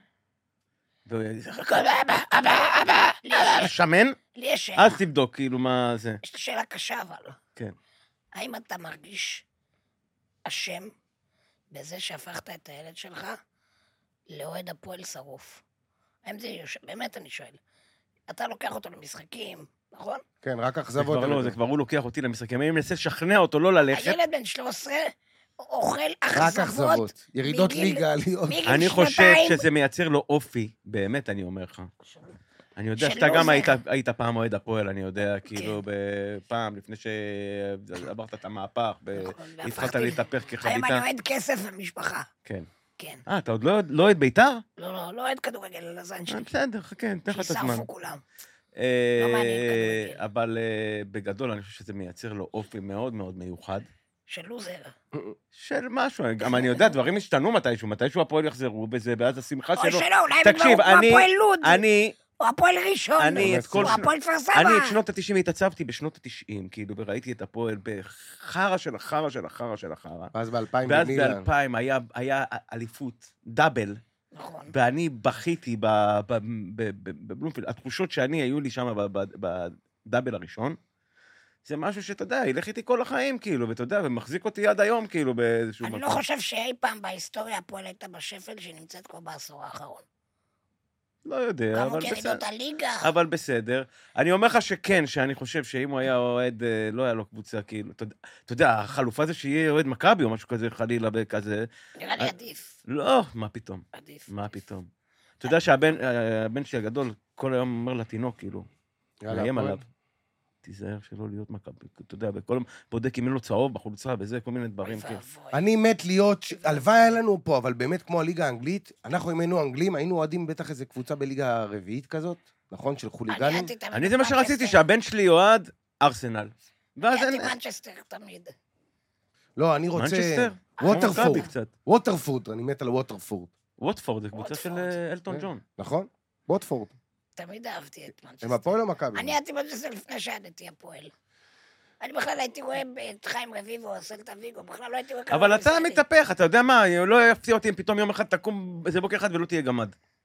אבא, שמן, לי יש שאלה. אז תבדוק, כאילו, מה זה. יש לי שאלה קשה, אבל. כן. האם אתה מרגיש אשם בזה שהפכת את הילד שלך לאוהד הפועל שרוף? האם זה יושב... באמת אני שואל. אתה לוקח אותו למשחקים, נכון? כן, רק זה אכזבות. כבר לא, זה כבר הוא לוקח אותי למשחקים. אני מנסה לשכנע אותו לא ללכת. הילד בן 13 אוכל רק אכזבות. אכזבות. ירידות מגיל- ליגה, עליות. מגיל אני חושב שנתיים. שזה מייצר לו אופי, באמת, אני אומר לך. אני יודע של שאתה גם לוזר. היית פעם אוהד הפועל, אני יודע, כאילו, פעם, לפני שעברת את המהפך, נכון, והתחלת והפכתי- להתהפך היום כחביתה. אני אוהד כסף ומשפחה. כן. כן. אתה עוד לא אוהד בית"ר? לא אוהד כדורגל, על הזין שלי. בסדר, חכה, ניתן לך את הזמן. שישרפו כולם. לא מעניין כדורגל. אבל בגדול, אני חושב שזה מייצר לו אופי מאוד מאוד מיוחד. של לוזר. של משהו, גם אני יודע, דברים השתנו מתישהו הפועל יחזרו בזה, ואז השמחה או שלו. שלא, אולי הם תקשיב, כבר הוא הפועל לוד. אני או הפועל ראשון. אני את כל או הפועל כפר סבא. אני את שנות ה-90 התעצבתי בשנות ה-90, כאילו, וראיתי את הפועל בחרא של החרא של החרא של החרא. ואז ב-2000 ואז במילאן. ב-2000 היה אליפות, דאבל, נכון. ואני בכיתי בבלומפילד. התחושות שאני, היו לי שם בדאבל הראשון, זה משהו שאתה יודע, ילך איתי כל החיים, כאילו, ואתה יודע, ומחזיק אותי עד היום, כאילו, באיזשהו אני לא חושב שאי פעם בהיסטוריה הפועל הייתה בשפל שנמצאת כבר בעשור האחרון. לא יודע, גם אבל עוד ירידות בסדר. הליגה. אבל בסדר. אני אומר לך שכן, שאני חושב שאם הוא היה אוהד, לא היה לו קבוצה, כאילו, אתה יודע, החלופה זה שיהיה אוהד מכבי או משהו כזה, חלילה וכזה. נראה לי עדיף. לא, מה פתאום? עדיף. מה פתאום? אתה יודע שהבן שלי הגדול כל היום אומר לתינוק, כאילו, מאיים עליו. תיזהר שלא להיות מכבי, אתה יודע, בכל בודק אם אין לו צהוב בחולצה וזה, כל מיני דברים, אוי כן. ואבוי. אני מת להיות, הלוואי היה לנו פה, אבל באמת כמו הליגה האנגלית, אנחנו אם היינו אנגלים, היינו אוהדים בטח איזה קבוצה בליגה הרביעית כזאת, נכון? של חוליגנים. הייתי תמיד אני זה מה שרציתי, מנצ'סטר. שהבן שלי אוהד ארסנל. ואז הייתי אין... מנצ'סטר תמיד. לא, אני רוצה... מנצ'סטר? ווטרפורד. מכבי קצת. ווטרפורד, אני מת על ווטרפורד. ווטפורד, זה קבוצה של ווטפורד. אלטון ג'ון. נכון? ווטפורד. תמיד אהבתי את הם מנצ'סטר. הפועל או מכבי? אני הייתי מנצ'סטר לפני שעדתי הפועל. אני בכלל הייתי רואה את חיים רביבו או סלטה ויגו, בכלל לא הייתי רואה... אבל אתה מתהפך, אתה יודע מה, לא יפתיע אותי אם פתאום יום אחד תקום איזה בוקר אחד ולא תהיה גמד.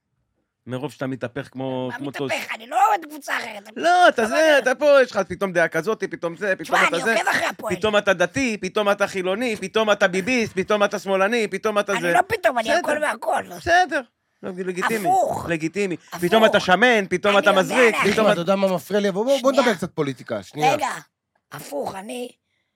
מרוב שאתה מתהפך כמו... מה טוס. מתהפך? אני לא אוהד קבוצה אחרת. לא, אתה זה, אתה פה, יש לך פתאום דעה כזאת, פתאום זה, פתאום תשמע, אתה אני זה. עוקב אחרי הפועל. פתאום אתה דתי, פתאום אתה חילוני, פתאום אתה ביביסט, פתאום אתה שמאלני, פתאום אתה זה. אני לא פתאום, אני בסדר. הכל והכל. בסדר. לגיטימי. הפוך. לגיטימי. הפוך. פתאום אתה שמן, פתאום אני אתה יודע מזריק, להכין. פתאום אתה אתה... יודע מה מפריע לי? בוא שנייה. נדבר קצת פוליטיקה, שנייה. רגע, הפוך, אני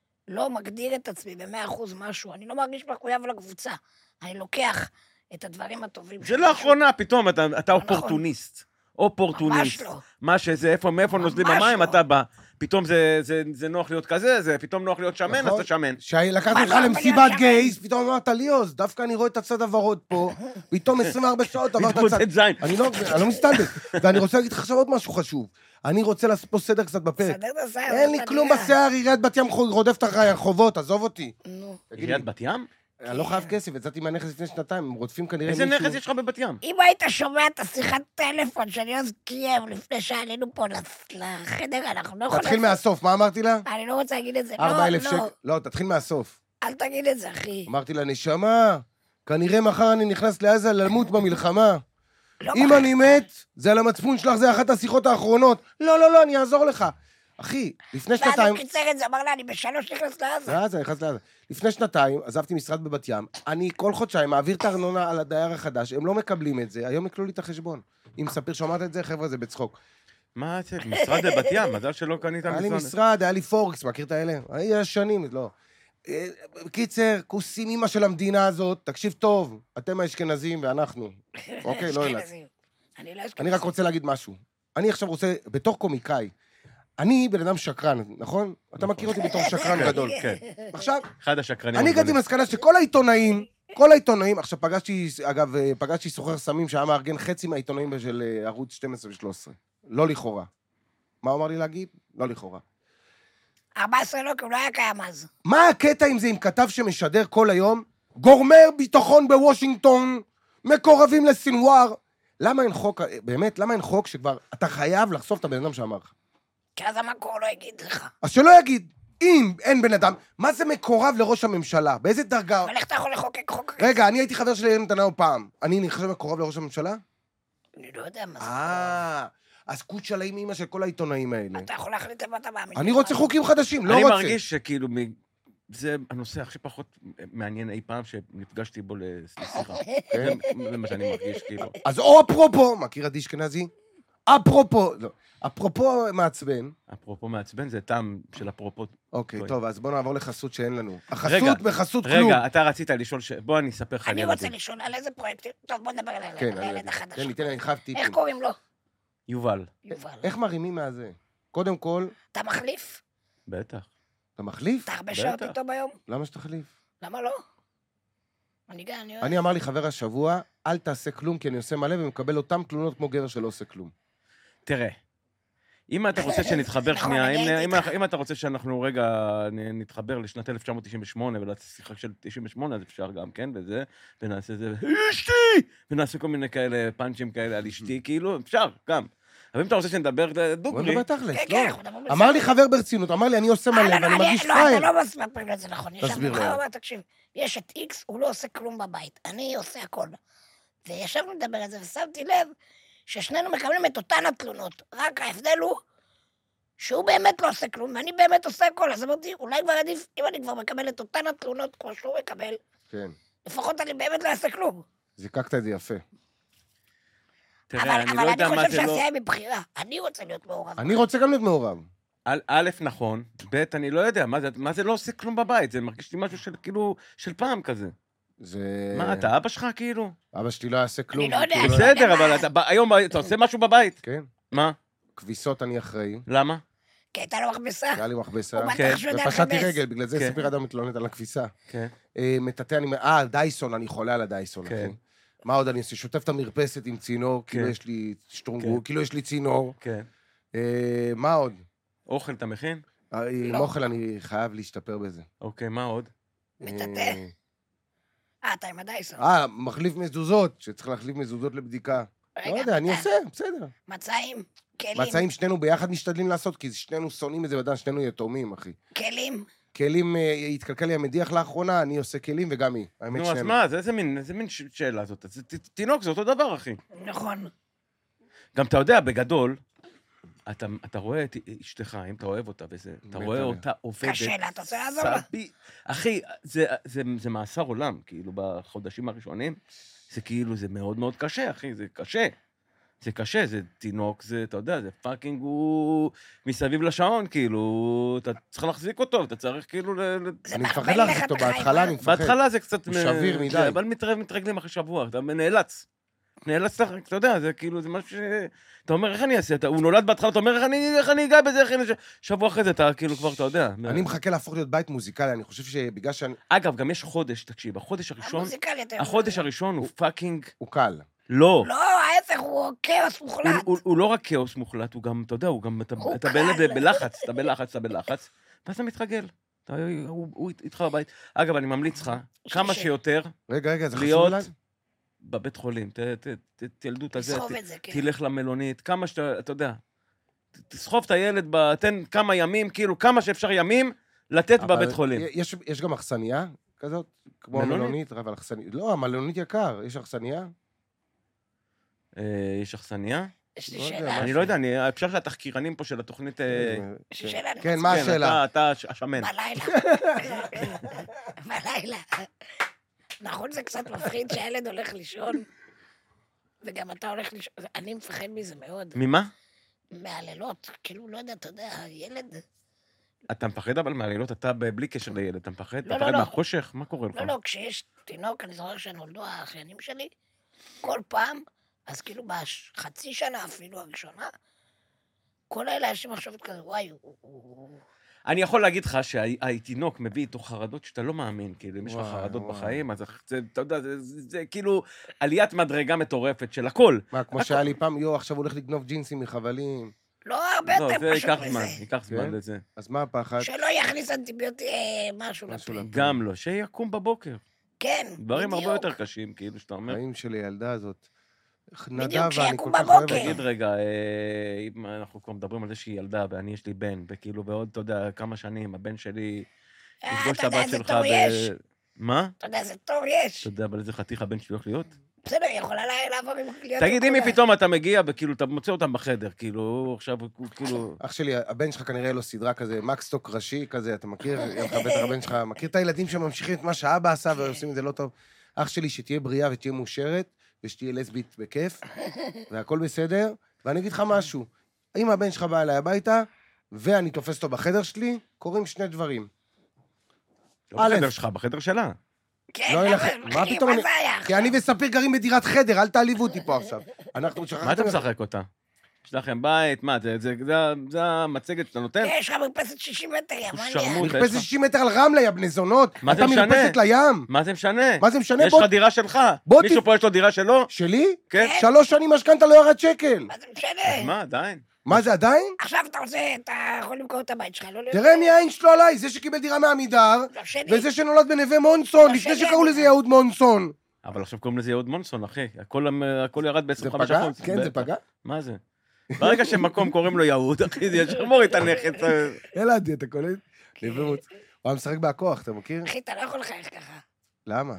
לא מגדיר את עצמי ב100% משהו, אני לא מרגיש מחויב לקבוצה. אני לוקח את הדברים הטובים. זה לאחרונה, פתאום אתה נכון. אופורטוניסט. אופורטוניסט. ממש לא. מה שזה, מאיפה נוזלים ממש המים, לא. אתה בא. פתאום זה נוח להיות כזה, זה פתאום נוח להיות שמן, אז נכון. אתה שמן. לקחתי מה אותך לא, למסיבת אבל גייז, פתאום אמרת לי, עוז, דווקא אני רואה את הצד הוורוד פה, פתאום 24 שעות עברת צד. מתפוצץ זין. אני לא מסתלבט. ואני רוצה להגיד לך עכשיו עוד משהו חשוב. אני רוצה לעשות פה סדר קצת בפרק. סדר את השיער, אין לי אתה כלום נראה. בשיער, עיריית בת ים רודפת אחרי הרחובות, עזוב אותי. נו. תגיד לי, עיריית בת ים? אני לא חייב כסף, יצאתי מהנכס לפני שנתיים, הם רודפים כנראה איזה מישהו. נכס יש לך בבת ים? אם היית שומע את השיחת טלפון של יוז קיים לפני שעלינו פה לחדר, אנחנו לא יכולים... תתחיל מהסוף, מה אמרתי לה? אני לא רוצה להגיד את זה. 4,000 לא, שקל. לא, לא, תתחיל מהסוף. אל תגיד את זה, אחי. אמרתי לה, נשמה, כנראה מחר אני נכנס לעזה למות במלחמה. לא אם מחר. אני מת, זה על המצפון שלך, זה אחת השיחות האחרונות. לא, אני אעזור לך. אחי, לפני ואז שנתיים... הוא קיצר את זה, אמר לה, אני ב3 נכנס לעזה. לעזה, נכנס לעזה. לפני שנתיים עזבתי משרד בבת ים, אני כל חודשיים מעביר את הארנונה על הדייר החדש, הם לא מקבלים את זה, היום יקלו לי את החשבון. אם ספיר שמעת את זה, חבר'ה, זה בצחוק. מה זה? משרד בבת ים, מזל שלא קנית היה לי משרד. משרד, היה לי פורקס, מכיר את האלה? היה שנים, לא. בקיצר, כוסים אימא של המדינה הזאת, תקשיב טוב, אתם האשכנזים ואנחנו. אוקיי, לא אלעד. אני לא אני רק רוצה להגיד משהו. אני עכשיו רוצה, בתור קומיקאי, אני בן אדם שקרן, נכון? אתה מכיר אותי בתור שקרן גדול. כן. עכשיו, אחד השקרנים. אני הגעתי למסקנה שכל העיתונאים, עכשיו פגשתי סוחר סמים שהיה מארגן חצי מהעיתונאים של ערוץ 12 ו-13. לא לכאורה. מה הוא אמר לי להגיד? לא לכאורה. 14 לא, כי הוא לא היה קיים אז. מה הקטע עם זה עם כתב שמשדר כל היום? גורמי ביטחון בוושינגטון, מקורבים לסינואר. למה אין חוק, באמת, למה אין חוק שכבר אתה חייב לחשוף את הבן אדם שאמר לך? כי אז המקור לא יגיד לך. אז שלא יגיד, אם אין בן אדם, מה זה מקורב לראש הממשלה? באיזה דרגה? אבל איך אתה יכול לחוקק חוק? רגע, אני הייתי חבר של יאיר נתניהו פעם. אני נחשב מקורב לראש הממשלה? אני לא יודע מה זה. אז קוצ'לה עם אמא של כל העיתונאים האלה. אתה יכול להחליט איפה אתה מאמין. אני רוצה חוקים חדשים, לא אני רוצה. מרגיש שכאילו, זה הנושא הכי פחות מעניין אי פעם שנפגשתי בו לשיחה. זה מה שאני מרגיש, כאילו. אז או אפרופו, מכיר עדי אשכנזי? אפרופו מעצבן. אפרופו מעצבן, זה טעם של אפרופו. אוקיי, טוב. טוב, אז בוא נעבור לחסות שאין לנו. רגע, החסות בחסות כלום. רגע, אתה רצית לשאול בוא אני אספר לך על אני רוצה ילדים. לשאול על איזה פרויקטים. טוב, בוא נדבר על כן, הילד החדש. תן לי, אני חייב טיפים. איך קוראים לו? יובל. יובל. איך מרימים מהזה? קודם כל, אתה מחליף? בטח. אתה מחליף? אתה הרבה שעות בטח. איתו ביום? למה שתחליף? למה לא? אני אוהב. אני אמר לי חבר השבוע, אל תעשה כלום כי אני עושה מלא ומקבל אותם תלונות כמו גבר שלא עושה כלום. תראה, אם אתה רוצה שנתחבר נכון, שנייה, אני הייתי איתך. אם אתה רוצה שאנחנו רגע נתחבר לשנת 1998 ולשיחה של 98, אז אפשר גם, כן, וזה, ונעשה זה, אשתי! ונעשה כל מיני כאלה פאנצ'ים כאלה על אשתי, כאילו, אפשר, גם. אבל אם אתה רוצה שנדבר בוא דוגרי, נדבר תכלס, כן, לא. כן, אנחנו מדברים אמר לי בסדר. חבר ברצינות, אמר לי, אני עושה מלא ואני מרגיש לא, פרייר. אתה לא מספר את זה נכון. תסביר לי. תקשיב, יש את איקס, הוא לא עושה כלום בבית. אני עושה הכל. וישבנו לדבר על זה, ושמתי לב ששנינו מקבלים את אותן התלונות. רק ההבדל הוא שהוא באמת לא עושה כלום, ואני באמת עושה הכל, אז אמרתי, אולי כבר עדיף, אם אני כבר מקבל את אותן התלונות כמו שהוא מקבל, כן. לפחות אני באמת לא אעשה כלום. זיקקת את זה יפה. תראה, אני לא אבל יודע אני מה חושב זה לא... שהעשייה היא מבחירה. אני רוצה להיות מעורב. אני רוצה גם להיות מעורב. א', נכון, ב', אני לא יודע, מה זה לא עושה כלום בבית? זה מרגיש לי משהו של כאילו, של פעם כזה. זה... מה, אתה אבא שלך כאילו? אבא שלי לא יעשה כלום. אני לא יודע, כאילו, אני לא בסדר, יודע אבל מה. היום אתה עושה משהו בבית. כן. מה? כביסות אני אחראי. למה? כי הייתה לו מכבסה. היה לי מכבסה. הוא כן. בטח שהוא יודע ופשטתי לכבס. רגל, בגלל זה כן. ספיר אדם מתלוננת על הכביסה. כן. מטאטא אני... דייסון, אני חולה על הדייסון, כן. אחי. מה עוד אני עושה? שוטף את המרפסת עם צינור, כאילו כן. יש לי כן. שטרונגול, כאילו יש לי צינור. כן. מה עוד? אוכל אתה מכין? עם לא. אוכל אני חייב להשתפר בזה. אוקיי, מה עוד? מטאטא. אתה עם הדייסון. מחליף מזוזות, שצריך להחליף מזוזות לבדיקה. לא יודע, אני עושה, בסדר. מצעים, כלים. מצעים שנינו ביחד משתדלים לעשות, כי שנינו שונאים את זה, ודאי שנינו יתומים, אחי. כלים. כלים, התקלקל לי המדיח לאחרונה, אני עושה כלים וגם היא. האמת נו, אז שנינו. מה, איזה מין שאלה זאת? תינוק זה אותו דבר, אחי. נכון. גם אתה יודע, בגדול, אתה רואה את אשתך, אם אתה אוהב אותה וזה, אתה מת רואה עליה. אותה עובדת. קשה לה, אתה רוצה לעזור לה? אחי, זה מאסר עולם, כאילו, בחודשים הראשונים, זה כאילו, זה מאוד מאוד קשה, אחי, זה קשה. זה קשה, זה תינוק, זה, אתה יודע, זה פאקינג הוא מסביב לשעון, כאילו, אתה צריך להחזיק אותו, אתה צריך כאילו זה אני מפחד מערבל להחזיק לך אותו, את החיים, בהתחלה אני מפחד. בהתחלה זה קצת... הוא שביר מדי. אבל מתרגלים אחרי שבוע, אתה נאלץ. נאלץ, אתה יודע, זה כאילו, זה משהו ש... אתה אומר, איך אני אעשה? הוא נולד בהתחלה, אתה אומר, איך אני אגע בזה, איך אני... שבוע אחרי זה, אתה כאילו כבר, אתה יודע. אני מחכה להפוך להיות בית מוזיקלי, אני חושב שבגלל שאני... אגב, גם יש חודש, תקשיב, החודש הראשון הוא פאקינג... הוא קל. לא. לא, ההפך, הוא כאוס מוחלט. הוא לא רק כאוס מוחלט, הוא גם, אתה יודע, הוא גם... הוא אתה קל. בלחץ, אתה בלחץ, ואז אתה מתרגל. הוא איתך בבית. אגב, אני ממליץ לך, כמה שיותר רגע, זה חשוב להיות אליי? בבית חולים. תלדו את הזה, לסחוב את זה, כן. תלך למלונית, כמה שאתה, אתה יודע, תסחוב את הילד, תן כמה ימים, כאילו, כמה שאפשר ימים, לתת אבל בבית חולים. יש גם אכסניה כזאת? כמו מלונית? המלונית, אבל אכסניה... לא, המלונית יקר, יש אכסניה? יש אכסניה? יש לי לא יודע, שאלה. אני לא יודע, אפשר שהתחקירנים פה של התוכנית... יש לי שאלה. כן, מה השאלה? אתה השמן. בלילה. בלילה. נכון, זה קצת מפחיד שהילד הולך לישון, וגם אתה הולך לישון. אני מפחד מזה מאוד. ממה? מהלילות. כאילו, לא יודע, אתה יודע, הילד... אתה מפחד אבל מהלילות, אתה בלי קשר לילד, אתה מפחד? אתה לא, מפחד לא. מהחושך? מה קורה לך? לא, כשיש תינוק, אני זוכר שנולדו האחיינים שלי, כל פעם, אז כאילו בחצי שנה אפילו הראשונה, כל אלה יש לי מחשבת כזה, וואי, הוא... אני יכול להגיד לך שהתינוק מביא איתו חרדות שאתה לא מאמין, כאילו, אם יש לך וואי, חרדות וואי. בחיים, אז אתה יודע, זה כאילו עליית מדרגה מטורפת של הכל. מה, כמו שהיה לי פעם, עכשיו הוא הולך לגנוב ג'ינסים מחבלים, לא, הרבה לא, יותר זה פשוט ייקח מזה. זמן, ייקח זמן כן? לזה. אז מה הפחד? שלא יכניס אנטיביוטי משהו משהו לפה. לפה. גם לא, שיקום בבוקר. כן, בדיוק. דברים הרבה יותר קשים, כאילו, שאתה אומר. חיים של הילדה הזאת. בדיוק, נדב, אני שיקום כל כך בבוקר. אוהב אותה. תגיד רגע, אם אנחנו כבר מדברים על זה שהיא ילדה, ואני יש לי בן, וכאילו בעוד, אתה יודע, כמה שנים, הבן שלי יפגוש את אתה יודע הבת איזה שלך טוב יש. מה? אתה יודע, זה טוב יש. אתה יודע, אבל איזה חתיך הבן שלי הולך להיות? בסדר, היא יכולה לעבור עם להיות... תגיד, עם אם כולם. פתאום אתה מגיע, וכאילו, אתה מוצא אותם בחדר, כאילו, עכשיו, כאילו... אח שלי, הבן שלך כנראה לו סדרה כזה, מקסטוק ראשי כזה, אתה מכיר? יהיה לך בטח הבן שלך, מכיר את הילדים שממשיכים את מה שאבא עשה ועושים את זה לא טוב? אח שלי, שתהיה בריאה ותהיה מאושרת, ושתהיה לסבית בכיף, והכל בסדר, ואני אגיד לך משהו, אם הבן שלך בא אליי הביתה, ואני תופס אותו בחדר שלי, קורים שני דברים. לא בחדר שלך, בחדר שלה. כן, לא ילך... אבל, מה אחי, פתאום? מה זה היה כי עכשיו? אני וספיר גרים בדירת חדר, אל תעליבו אותי פה עכשיו. אנחנו שכחתם... מה אתה משחק אותה? יש לכם בית, מה, זה המצגת שאתה נותן? יש לך מרפסת 60 מטר, יא מניאק. שרמוט. מרפסת 60 מטר על רמלה, יא בני זונות. מה זה משנה? אתה מרפסת לים. מה זה משנה? מה זה משנה? יש לך דירה שלך. בוא מישהו פה יש לו דירה שלו? שלי? כן. 3 שנים משכנתה לא ירד שקל. מה זה משנה? מה, עדיין. מה זה עדיין? עכשיו אתה יכול למכור את הבית שלך, לא... תראה מי העין שלו עליי, זה שקיבל דירה מעמידר, לא שלי. וזה שנולד בנווה מונסון, לא לפני שלי, שקראו אני- לזה יהוד מונסון. אבל עכשיו קוראים לזה יהוד מונסון, אחי. הכל ירד זה ב-25%. פגע? כן, זה פגע? מה זה? ברגע שמקום קוראים לו יהוד, אחי, זה ישר מוריד את הנכס. אלעד, אתה קולט? נווה מוץ. הוא היה משחק בהכוח, אתה מכיר? אחי, אתה לא יכול לחייך ככה. למה?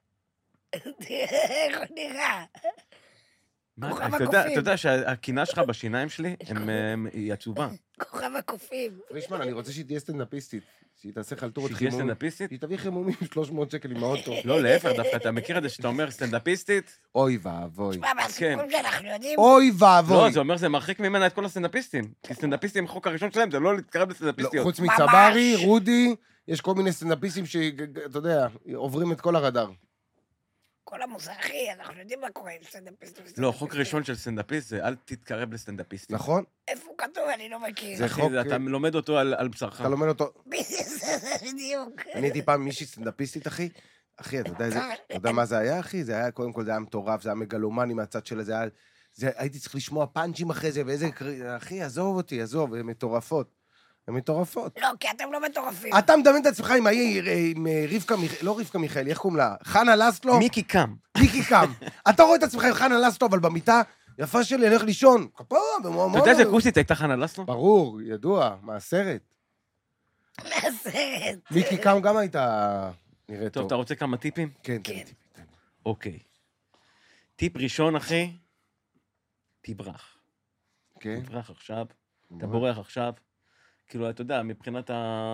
איך הוא נראה? מה, כוכב אתה יודע הקופים. שהקינה שלך בשיניים שלי, היא עצובה. כוכב הקופים. קופים. פרישמן, אני רוצה שהיא תהיה סטנדאפיסטית. שהיא תעשה חלטורת שהיא תהיה חימום. סטנדאפיסטית? שהיא תביא חימומים 300 שקל עם האוטו. לא, להפך, דווקא אתה מכיר את זה שאתה אומר סטנדאפיסטית? אוי ואבוי. תשמע, מהסיפורים שאנחנו יודעים, אוי ואבוי. לא, זה אומר, זה מרחיק ממנה את כל הסטנדאפיסטים. כי סטנדאפיסטים, החוק הראשון שלהם זה לא להתקרב לא, לסטנדאפיסטיות. חוץ ממש. מצברי, רודי, יש כל מיני סטנדאפיסטים שאתה יודע, עוברים את כל הרדאר. כל המוזרחי, אנחנו יודעים מה קורה עם סטנדאפיסטים. לא, חוק ראשון של סטנדאפיסט זה אל תתקרב לסטנדאפיסטים. נכון? איפה הוא כתוב? אני לא מכיר. זה אחי, חוק... אתה לומד אותו על בשרך. אתה לומד אותו... בדיוק. אני הייתי פעם מישהי סטנדאפיסטית, אחי. אחי, אתה יודע מה זה היה, אחי? זה היה, קודם כל, זה היה מטורף, זה היה מגלומני מהצד שלה, זה היה... הייתי צריך לשמוע פאנצ'ים אחרי זה, ואיזה... אחי, עזוב אותי, עזוב, הן מטורפות. הן מטורפות. לא, כי אתם לא מטורפים. אתה מדמיין את עצמך עם רבקה, לא רבקה מיכאלי, איך קוראים לה? חנה לסלו? מיקי קם. מיקי קם. אתה רואה את עצמך עם חנה לסלו, אבל במיטה, יפה שלי, הולך לישון. כפרה, אתה יודע איזה כוסית הייתה חנה לסלו? ברור, ידוע, מהסרט. מהסרט. מיקי קם גם הייתה נראית טוב, טוב. אתה רוצה כמה טיפים? כן, כן. כן. אוקיי. טיפ ראשון, אחי, תברח. כן. תברח עכשיו, אתה בורח עכשיו. כאילו, אתה יודע, מבחינת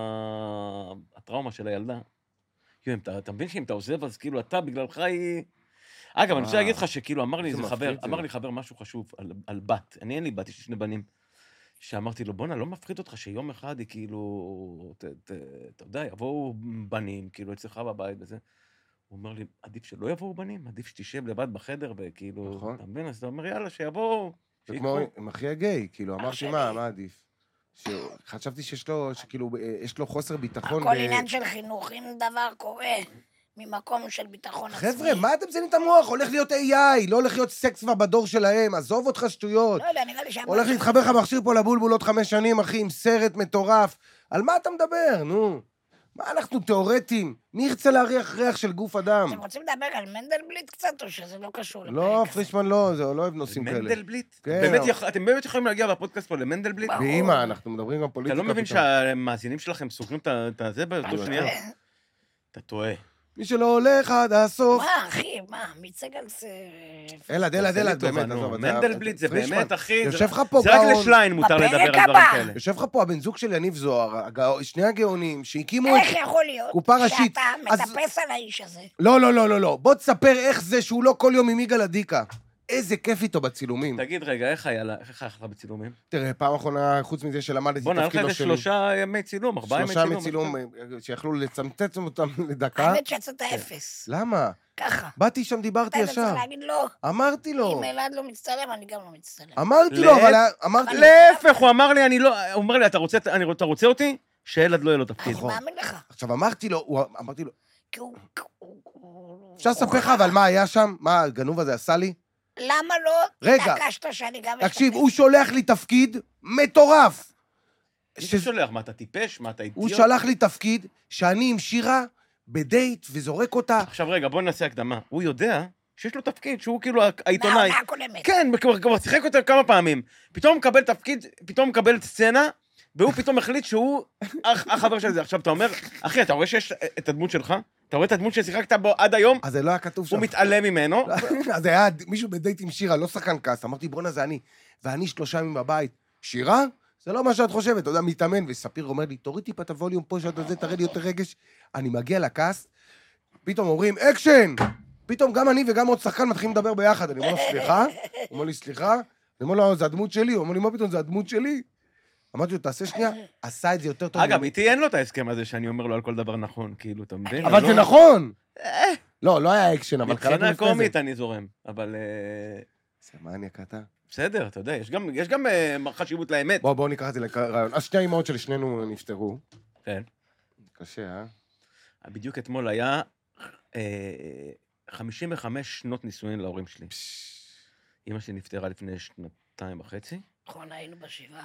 הטראומה של הילדה. יואו, אתה מבין שאם אתה עוזב, אז כאילו אתה בגללך היא... אגב, אני רוצה להגיד לך שכאילו אמר לי איזה חבר, אמר לי חבר משהו חשוב על בת. אין לי בת, יש לי 2 בנים. שאמרתי לו, בונה, לא מפחיד אותך שיום אחד היא כאילו, אתה יודע, יבואו בנים, כאילו, אצלך בבית וזה. הוא אומר לי, עדיף שלא יבואו בנים, עדיף שתשב לבד בחדר, וכאילו, נכון. אתה מבין? אז אתה אומר, יאללה, שיבואו. זה כמו עם אחי הגיי, כאילו, אמרתי, מה עדיף? חשבתי שיש לו, שכאילו, יש לו חוסר ביטחון. הכל עניין של חינוך, אם דבר קורה ממקום של ביטחון עצמי. חבר'ה, מה אתם מזיינים את המוח? הולך להיות AI, לא הולך להיות סקס כבר בדור שלהם, עזוב אותך שטויות. לא יודע, נראה לי הולך להתחבר לך מכשיר פה לבולבול עוד 5 שנים, אחי, עם סרט מטורף. על מה אתה מדבר, נו? מה אנחנו תיאורטים? מי ירצה להריח ריח של גוף אדם? אתם רוצים לדבר על מנדלבליט קצת, או שזה לא קשור לפרק לא, הזה? פרישמן לא, זה לא אוהב נושאים כאלה. מנדלבליט? כן. אתם באמת יכולים להגיע בפודקאסט פה למנדלבליט? ברור. באמא, אנחנו מדברים גם אתה פוליטיקה. לא מבין פתאום. שהמאזינים שלכם סוגרים את זה באותו שנייה? אתה טועה. מי שלא הולך עד הסוף. מה, אחי, מה? מיצגל זה... אלעד, באמת, עזוב. אתה- מנדלבליט זה פרישמן, באמת, אחי, יושב לך פה זה רק גאון. לשליין מותר בפרק לדבר על הבא. דברים כאלה. יושב לך פה הבן זוג של יניב זוהר, שני הגאונים, שהקימו את... איך יכול להיות קופה ראשית. שאתה אז- מטפס על האיש הזה? לא. בוא תספר איך זה שהוא לא כל יום עם יגאל עדיקה. איזה כיף איתו בצילומים. תגיד, רגע, איך היה לך בצילומים? תראה, פעם אחרונה, חוץ מזה שלמדתי בוא, נראה לך תפקיד לא איזה שלי. 3 ימי צילום, 4 ימי 3 צילום. מצילום שיכלו לצמצץ אותם לדקה. האמת שיצאת אפס. למה? ככה. באתי שם, אתה דיברתי היית ישר. צריך להגיד לא. אמרתי לו. אם אלעד לא מצטלם, אני גם לא מצטלם. אמרתי לו, אבל... אמרתי לו. להפך, הוא אמר לי, הוא אומר לי, אתה רוצה אותי? שילד לא יהיה לו תפקיד. אני מאמין לך. עכשיו, אמרתי לו, כי הוא... אפשר לספר לך אבל מה היה שם? מה הגנוב הזה עשה לי? למה לא רגע. התעקשת שאני גם... תקשיב, הוא שולח לי תפקיד מטורף. מי ששולח, מה, אתה טיפש? מה, אתה הוא אידיוט? שלח לי תפקיד שאני עם שירה בדייט וזורק אותה. עכשיו רגע, בוא נעשה הקדמה. הוא יודע שיש לו תפקיד, שהוא כאילו העיתונאי. מהעונה הקודמת. כן, כבר שיחק אותו כמה פעמים. פתאום מקבל תפקיד, פתאום מקבל סצנה, והוא פתאום החליט שהוא החבר של זה. עכשיו, אתה אומר, אחי, אתה רואה שיש את הדמות שלך? אתה רואה את הדמות ששיחקת בו עד היום? אז זה לא היה כתוב שם. הוא מתעלם ממנו. אז היה מישהו בדייט עם שירה, לא שחקן כעס. אמרתי, בואנה, זה אני. ואני 3 ימים בבית. שירה? זה לא מה שאת חושבת, אתה יודע, מתאמן. וספיר אומר לי, תוריד טיפה את הווליום פה, שאתה זה, תראה לי יותר רגש. אני מגיע לקאסט, פתאום אומרים, אקשן! פתאום גם אני וגם עוד שחקן מתחילים לדבר ביחד. אני אומר לו, סליחה? הוא אומר לי, סליחה? אני אומר לו, זה הדמות שלי. הוא אומר לי, מה פתאום, זה הדמות שלי? אמרתי לו, תעשה שנייה. עשה את זה יותר טוב. אגב, איתי אין לו את ההסכם הזה שאני אומר לו על כל דבר נכון, כאילו, אתה מבין? אבל זה נכון! לא היה אקשן, אבל קלטנו מבחינה לפני זה. קומית אני זורם, אבל... זה מניאק אתה. בסדר, אתה יודע, יש גם חשיבות לאמת. בואו ניקח את זה לרעיון. אז 2 אמהות של שנינו נפטרו. כן. קשה, אה? בדיוק אתמול היה 55 שנות נישואין להורים שלי. אמא שלי נפטרה לפני 2.5. נכון, היינו בשבעה.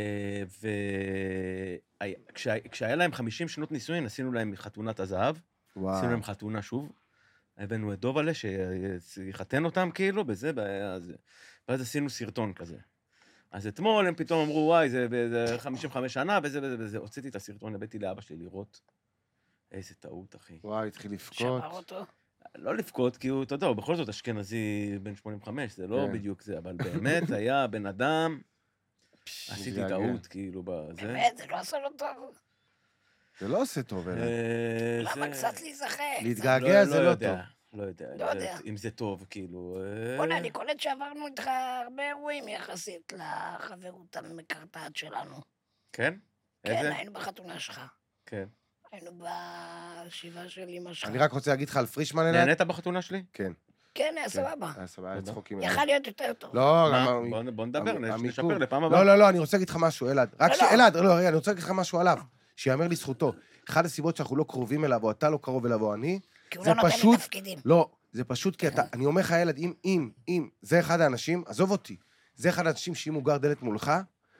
וכשהיה להם 50 שנות נישואין, עשינו להם חתונת הזהב. עשינו להם חתונה שוב. הבאנו את דובלה שיחתן אותם כאילו, בזה, ואז עשינו סרטון כזה. אז אתמול הם פתאום אמרו, וואי, זה 55 שנה, וזה. הוצאתי את הסרטון, הבאתי לאבא שלי לראות. איזה טעות, אחי. וואי, התחיל לבכות. שמר אותו. לא לבכות, כי הוא, אתה יודע, הוא בכל זאת אשכנזי בן 85, זה לא בדיוק זה, אבל באמת היה בן אדם עשיתי מתגעגע. טעות, כאילו, בזה. באמת, זה לא עשה לו טוב. זה לא עושה טוב, אלא. למה קצת להיזכר? להתגעגע זה לא טוב. לא יודע. לא יודע. אם זה טוב, כאילו... בוא'נה, אני קולט שעברנו איתך הרבה אירועים יחסית לחברות המקרטעת שלנו. כן? כן, איזה? היינו בחתונה שלך. כן. היינו בשבעה של אמא שלך. אני רק רוצה להגיד לך על פרישמן אלעד. נהנית בחתונה שלי? כן. כן, היה סבבה. היה סבבה, היה תודה. צחוקים. יכל להיות יותר טוב. לא, מה? גם... בוא נדבר, המיקום. נשפר לפעם הבאה. לא, אני רוצה להגיד לך משהו, אלעד. רק לא. אלעד, רגע, אני רוצה להגיד לך משהו עליו. שיאמר לזכותו. אחת הסיבות שאנחנו לא קרובים אליו, או אתה לא קרוב אליו, או אני, כי הוא זה לא נותן פשוט... לי תפקידים. לא, זה פשוט כי אתה... אני אומר לך, ילד, אם, זה אחד האנשים, עזוב אותי, זה אחד האנשים שאם הוא גר דלת מולך,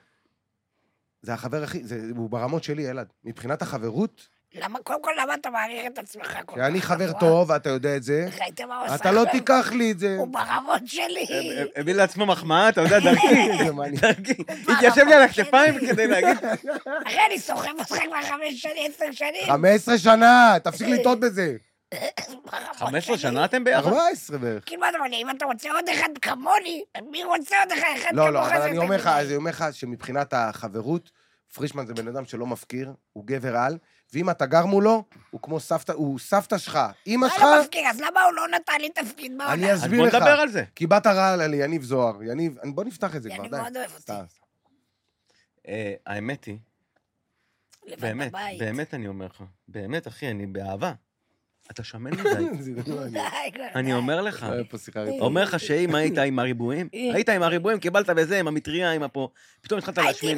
זה החבר הכי... הוא ברמות שלי, ילד. מבחינת החברות, קודם כל, למה אתה מעריך את עצמך כל כך? שאני חבר גבוה? טוב, ואתה יודע את זה, ראיתם מה הוא עשה אתה לא עכשיו? תיקח לי את זה. הוא ברמות שלי. הביא לעצמו מחמאה, אתה יודע, דרכי. זה מעניין. דרכי. התיישב לי על הכתפיים כדי להגיד... אחי, אני סוחב אותך כבר 5 שנים, 10 שנים. 15 שנה, תפסיק לטעות בזה. ברמות 15 שלי. שנה אתם ביחד? 14 בערך. כאילו, מה אתה אומר לי, אם אתה רוצה עוד אחד כמוני, מי רוצה עוד אחד לא, כמוך? אבל זה אני אומר לך, תגיד אז לי. אני אומר לך שמבחינת החברות, פרישמן זה בן אדם שלא מפקיר, הוא גבר על, ואם אתה גר מולו, הוא כמו סבתא, הוא סבתא שלך, אמא שלך, מה לא מפקיר? אז למה הוא לא נתן לי תפקיד בעולם? אני אז אסביר בוא לך. נדבר על זה. כי באת רע על יניב זוהר, יניב, בוא נפתח את זה כבר, יניב די. מאוד אוהב אותי. סתם. האמת היא, לבד באמת, בבית. באמת אני אומר לך, באמת, אחי, אני באהבה. אתה שמן מדי. זה לא מעניין. די, כבר, אני די. אומר לך, לא היה פה שיחה רצינית. אומר לך שאם היית עם הריבועים, היית עם הריבועים, קיבלת בזה, עם המטריה, עם הפה, פתאום התחלת הייתי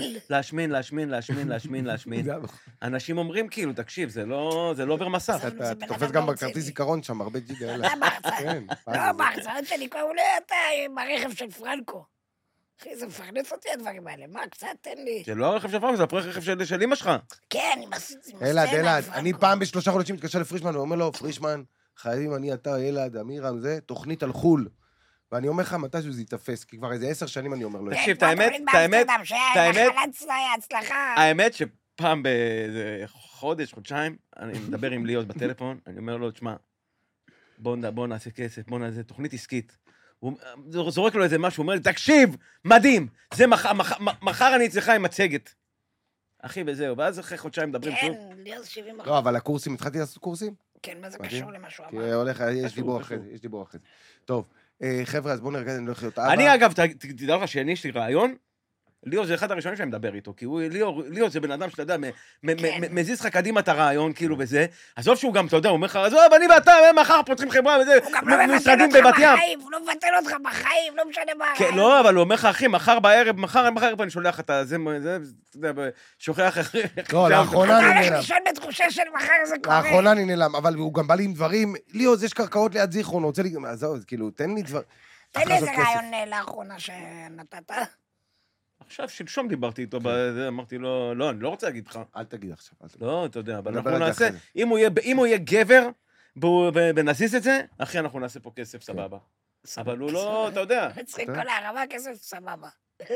להשמין. זה היה נכון. אנשים אומרים כאילו, תקשיב, זה לא עובר מסך. זה אתה בן תופס אדם גם לא בכרטיס רציני. זיכרון שם, הרבה ג'יגה. אתה בהרצאה. כן. לא, בהרצאות שלי קוראים לי אתה עם הרכב של פרנקו. אחי, זה מפרנס אותי הדברים האלה. מה, קצת תן לי. זה לא הרכב של פרנק, זה הרכב של אמא שלך. כן, עם הסצנה. אלעד, אני פעם ב3 חודשים מתקשר לפרישמן, ואומר לו, פרישמן, חייבים אני, אתה, אלעד, אמירם, זה, תוכנית על חול. ואני אומר לך, מתישהו זה יתאפס, כי כבר איזה 10 שנים אני אומר לו. תקשיב, את האמת, הצלחה. האמת שפעם באיזה חודש, חודשיים, אני מדבר עם ליאוס בטלפון, אני אומר לו, תשמע, בוא נעשה כסף, בוא נעשה תוכנית עסקית. הוא זורק לו איזה משהו, הוא אומר לי, תקשיב, מדהים, זה מחר אני אצלך עם מצגת. אחי, וזהו, ואז אחרי חודשיים מדברים כן, שוב. ליאוס 70 לא, אבל הקורסים, התחלתי לעשות קורסים? כן, מה זה מדהים. קשור למה שהוא כי אמר? הולך, יש קשור, דיבור קשור. אחרי זה, יש דיבור אחרי זה. טוב, חבר'ה, אז בואו נרגע, אני הולך להיות אבא. אני אגב, תדע לך שאני יש לי רעיון, ליאור זה אחד הראשונים שאני מדבר איתו, כי ליאור זה בן אדם שאתה יודע, מזיז לך קדימה את הרעיון, כאילו, וזה. עזוב שהוא גם, אתה יודע, הוא אומר לך, עזוב, אני ואתה, מחר פותחים חברה וזה, הוא גם לא מבטל משרדים אותך בבת ים. בחיים, הוא לא מבטל אותך בחיים, לא משנה מה. כן, לא, אבל הוא אומר לך, אחי, מחר בערב אני שולח את זה, אתה יודע, שוכח אחרי... לא, לאחרונה אתה אני הולך נעלם. לישון בתחושה של מחר זה קורה. לאחרונה אני נעלם, אבל הוא גם בא לי עם דברים, ליאוז, יש קרקעות ליד זיכרון, רוצה לי... עזוב, כאילו, תן לי דבר... תן לי איזה רעיון לאחרונה שנתת. עכשיו, שלשום דיברתי איתו, בזה, אמרתי לו, לא, אני לא רוצה להגיד לך. אל תגיד עכשיו. אל תגיד. לא, אתה יודע, אבל נדבר אנחנו על זה נעשה, אחרי זה. אם הוא יהיה גבר, ונזיז את זה, אחי, אנחנו נעשה פה כסף, סבבה. אבל הוא לא, אתה יודע. מצחיק כל הערבה, כסף סבבה.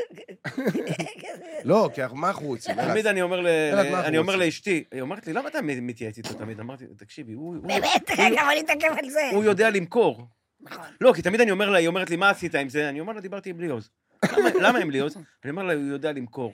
לא, כי מה אנחנו רוצים? תמיד אני אומר מה אנחנו אני אומר רוצים? לאשתי, היא אומרת לי, למה אתה מתייעץ איתו תמיד? אמרתי, תקשיבי, באמת, גם אני אתעכב על זה. הוא יודע למכור. נכון. לא, כי תמיד אני אומר לה, היא אומרת לי, מה עשית עם זה? אני אומר לה, דיברתי עם ליאוז. למה עם ליאוז? אני אומר לה, הוא יודע למכור.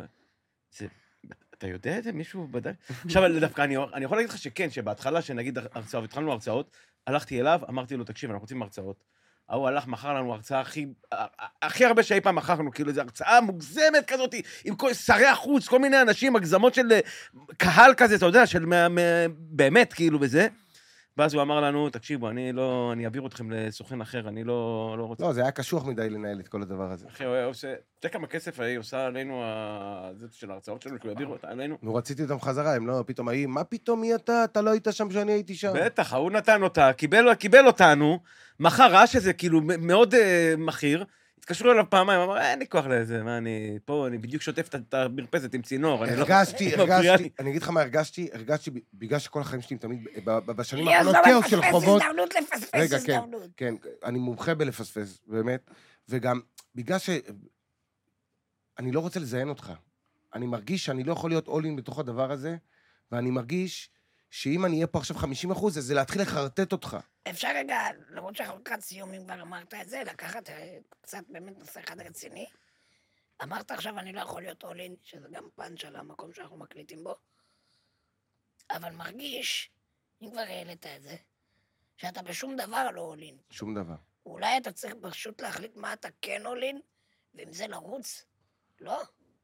אתה יודע את זה? מישהו בדק? עכשיו, דווקא אני יכול להגיד לך שכן, שבהתחלה, שנגיד הרצאות, התחלנו הרצאות, הלכתי אליו, אמרתי לו, תקשיב, אנחנו רוצים הרצאות. ההוא הלך, מכר לנו הרצאה הכי הרבה שאי פעם מכרנו, כאילו, זו הרצאה מוגזמת כזאת, עם כל שרי החוץ, כל מיני אנשים, הגזמות של קהל כזה, אתה יודע, של באמת, כאילו, וזה. ואז הוא אמר לנו, תקשיבו, אני אעביר אתכם לסוכן אחר, אני לא רוצה... לא, זה היה קשוח מדי לנהל את כל הדבר הזה. אחי, הוא היה עושה... תראה כמה כסף היא עושה עלינו, זה של ההרצאות שלנו, שהוא יעביר אותה עלינו. נו, רציתי אותם חזרה, הם לא, פתאום היו, מה פתאום מי אתה? אתה לא היית שם כשאני הייתי שם. בטח, הוא נתן אותה, קיבל אותנו, מחר ראה שזה כאילו מאוד מכיר, התקשרו אליו פעמיים, אמר, אין לי כוח לזה, מה אני... פה אני בדיוק שוטף את המרפסת עם צינור, אני לא... הרגשתי, אני אגיד לך מה הרגשתי בגלל שכל החיים שלי תמיד, בשנים האחרונות כאוס של חובות. לפספס רגע, הזדמנות. כן, אני מומחה בלפספס, באמת, וגם בגלל אני לא רוצה לזיין אותך. אני מרגיש שאני לא יכול להיות all in בתוך הדבר הזה, ואני מרגיש שאם אני אהיה פה עכשיו 50%, אז זה להתחיל לחרטט אותך. אפשר רגע, למרות שאנחנו לקראת סיום, אם כבר אמרת את זה, לקחת קצת באמת נושא אחד רציני. אמרת עכשיו אני לא יכול להיות אולין, שזה גם פאנץ' על המקום שאנחנו מקליטים בו, אבל מרגיש, אם כבר העלית את זה, שאתה בשום דבר לא אולין. שום דבר. אולי אתה צריך פשוט להחליט מה אתה כן אולין, ועם זה לרוץ? לא?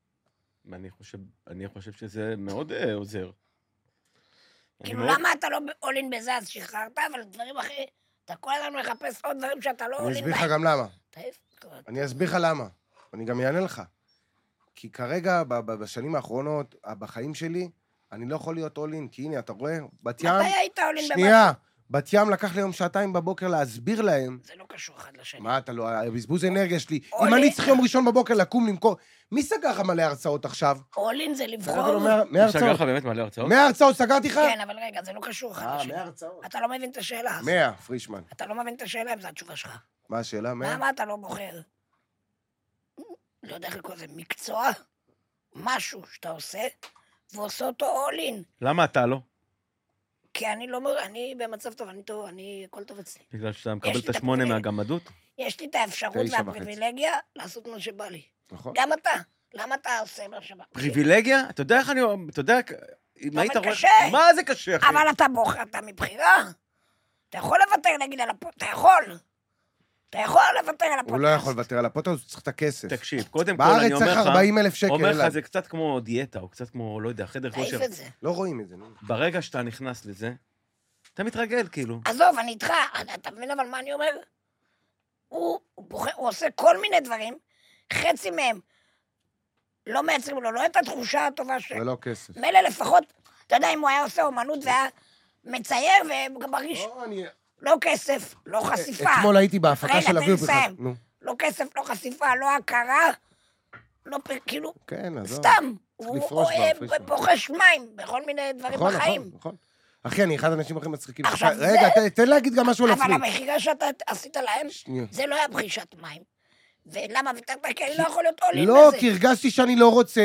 אני חושב שזה מאוד עוזר. כאילו, למה אתה לא אולין בזה, אז שחררת, אבל דברים אחרים, אתה כל הזמן מחפש עוד דברים שאתה לא אני אולין אסביר לך גם למה. תעיף. אני אסביר לך למה. אני גם אענה לך. כי כרגע, בשנים האחרונות, בחיים שלי, אני לא יכול להיות אולין, כי הנה, אתה רואה, בת ים... מתי היית אולין בבת? שנייה, בת ים לקח לי יום 2 בבוקר להסביר להם. זה לא קשור אחד לשני. מה, אתה לא... בזבוז אנרגיה שלי. אולין. אם אני צריך יום ראשון בבוקר לקום למכור... מי סגר לך מלא הרצאות עכשיו? אולין זה לבחור. סגרתי לו 100 הוא סגר הרצאות. לך באמת מלא הרצאות? 100 הרצאות סגרתי לך? כן, אבל רגע, זה לא קשור אחד לשני. 100 הרצאות. אתה לא מבין את השאלה הזאת. 100, פרישמן. אתה לא מבין את השאלה אם זו התשובה שלך. מה השאלה? 100? למה אתה לא בוחר? לא יודע איך לקרוא לזה, מקצוע? משהו שאתה עושה, ועושה אותו אולין. למה אתה לא? כי אני לא... אני במצב טוב, אני טוב, הכל טוב אצלי. בגלל שאתה יש מקבל לי את את 8 הפריבילגיה. מהגמדות? יש לי את האפשרות 9.5. והפריבילגיה לעשות מה שבא לי. נכון. גם אתה. למה אתה עושה מה שבא? פריבילגיה? אתה יודע איך אני... אתה יודע... אם היית רואה... קשה. מה זה קשה, אחי? אבל אתה בוחר, אתה מבחירה. אתה יכול לוותר, נגיד, על הפודקאסט. אתה יכול. אתה יכול לוותר על הפודקאסט. הוא לא יכול לוותר על הפודקאסט, הוא צריך את הכסף. תקשיב, קודם כל בארץ אני אומר צריך לך... 40,000 שקל. אומר לך, אלעד. זה קצת כמו דיאטה, או קצת כמו, לא יודע, חדר תעיף כושר. את זה. לא רואים את זה. נו. ברגע שאתה נכנס לזה, אתה מתרגל, כאילו. עזוב, אני איתך. אתה מבין אבל מה אני אומר? הוא עושה כל מיני דברים, חצי מהם לא מייצרים לו, לא את התחושה הטובה זה לא כסף. מילא לפחות, אתה יודע, אם הוא היה עושה אומנות והיה מצייר וגם מרגיש לא כסף, לא חשיפה. אתמול הייתי בהפקה רגע, של תן אביב. לסיים. נו. לא כסף, לא חשיפה, לא הכרה, לא כאילו, כן, עזוב. סתם. הוא לפרוש כבר, אוהב, פרישמן. פוחש מים בכל מיני דברים נכון, בחיים. נכון, נכון. אחי, אני אחד האנשים הכי מצחיקים. עכשיו, רגע, תן להגיד גם משהו אבל לפני. המחירה שאתה עשית להם, שנייה. זה לא היה פרישת מים. ולמה ויתרת? כי אני לא יכול להיות עולים בזה. לא, כי הרגשתי שאני לא רוצה.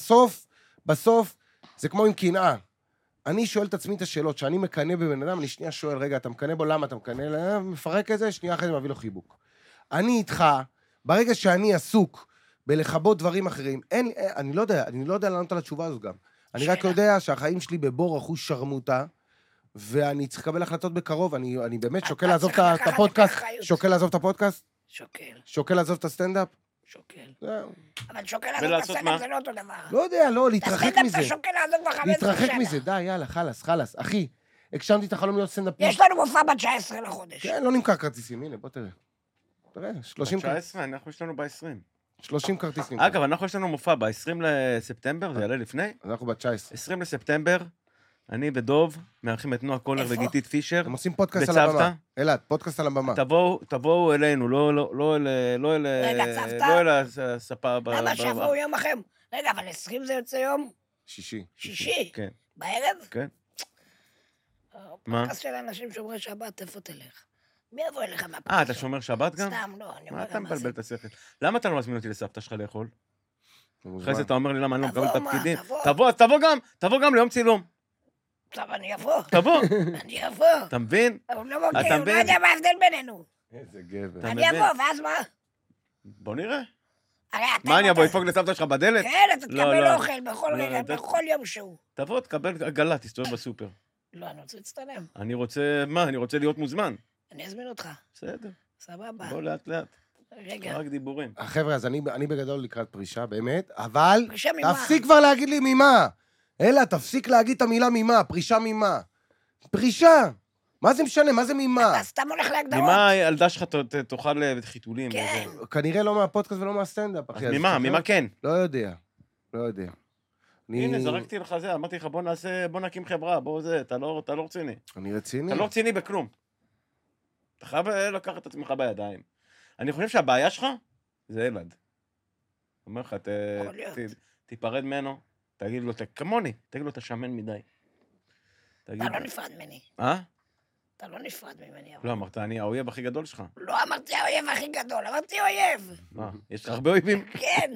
בסוף, זה כמו עם קנאה. אני שואל את עצמי את השאלות, שאני מקנא בבן אדם, אני שנייה שואל, רגע, אתה מקנא בו, למה אתה מקנא? מפרק את זה, שנייה אחרי זה מביא לו חיבוק. אני איתך, ברגע שאני עסוק בלכבות דברים אחרים, אני לא יודע לענות על התשובה הזו גם. אני רק יודע שהחיים שלי בבור אחוז שרמוטה, ואני צריך לקבל החלטות בקרוב, אני באמת שוקל לעזוב את הפודקאסט, שוקל לעזוב את הפודקאסט, שוקל לעזוב את הסטנדאפ, שוקל. זהו. אבל שוקל לעזוב את ולעשות מה? הסטנדאפ זה לא אותו דבר. לא יודע, לא, להתרחק הסטנדאפ מזה. אתה שוקל לעזוב כבר 15 להתרחק שנה. מזה, די, יאללה, חלאס. אחי, הגשמתי את החלום להיות סטנדאפיסט. יש לנו מופע ב-19 לחודש. כן, לא נמכר כרטיסים, הנה, בוא תראה. תראה, 19, אנחנו יש לנו ב-20. 30 כרטיסים. אגב, אנחנו יש לנו מופע ב-20 לספטמבר, זה יעלה לפני. אנחנו ב-19. 20 לספטמבר, אני ודוב מארחים את נועה קולר איפה? וגיתית פישר. הם עושים פודקאסט על בצוותא? הבמה. אלעד, פודקאסט על הבמה. תבואו אלינו, לא אל הספה. למה שיבואו יום אחר? רגע, אבל 20 זה יוצא יום? שישי. שישי? כן. בערב? כן. מה? פודקאסט של אנשים שומרי שבת, איפה תלך? מי יבוא אליך מהפודקאסט? אתה שומר שבת גם? סתם, לא, אני מה אומר אתה מה זה. מבלבל את השכל? למה אתה לא מזמין אותי לסבתא שלך לאכול? אתה מוזמן. אחרי זה אתה אומר לי למה אני לא תבוא, מקבל מה, תפקידים. תבוא. תבוא גם ליום צילום. טוב, אני אבוא. תבוא. אני אבוא. אתה מבין? הוא לא מכיר, אתה הוא לא מבין? יודע מה ההבדל בינינו. איזה גבר. אתה אני מבין? אבוא, ואז מה? בוא נראה. הרי אתה... מה, אני אבוא לדפוק לסבתא שלך בדלת? כן, אתה לא, תקבל לא. אוכל בכל לא, רגע, אתה- בכל יום שהוא. תבוא, תקבל עגלה, תסתובב בסופר. לא, אני רוצה להצטלם. אני רוצה, מה? אני רוצה להיות מוזמן. אני אזמין אותך. בסדר, סבבה. בוא לאט לאט. רגע. רק דיבורים. חבר'ה, אז אני בגדול לקראת פרישה, באמת, אבל פרישה ממה? תפסיק כבר להגיד לי ממה. אלא, תפסיק להגיד את המילה ממה, פרישה ממה. פרישה! מה זה משנה? מה זה ממה? אתה סתם הולך להגדרות. ממה הילדה שלך תאכל חיתולים? כן. וזה? כנראה לא מהפודקאסט ולא מהסטנדאפ, אז אחי. אז ממה? תשחרר. ממה כן? לא יודע. הנה, זרקתי לך זה, אמרתי לך, בוא נקים חברה, בוא זה, אתה לא רציני. אני רציני. אתה לא רציני בכלום. אתה חייב לקחת את עצמך בידיים. אני חושב שהבעיה שלך זה אלעד. אומר לך, יכול להיות. תיפרד ממנו, תגיד לו, כמוני, תגיד לו, אתה שמן מדי. אתה לא נפרד ממני. אתה לא נפרד ממני. אבל. לא, אמרת, אני האויב הכי גדול שלך. לא אמרתי האויב הכי גדול, אמרתי אויב. מה, יש לך הרבה אויבים? כן.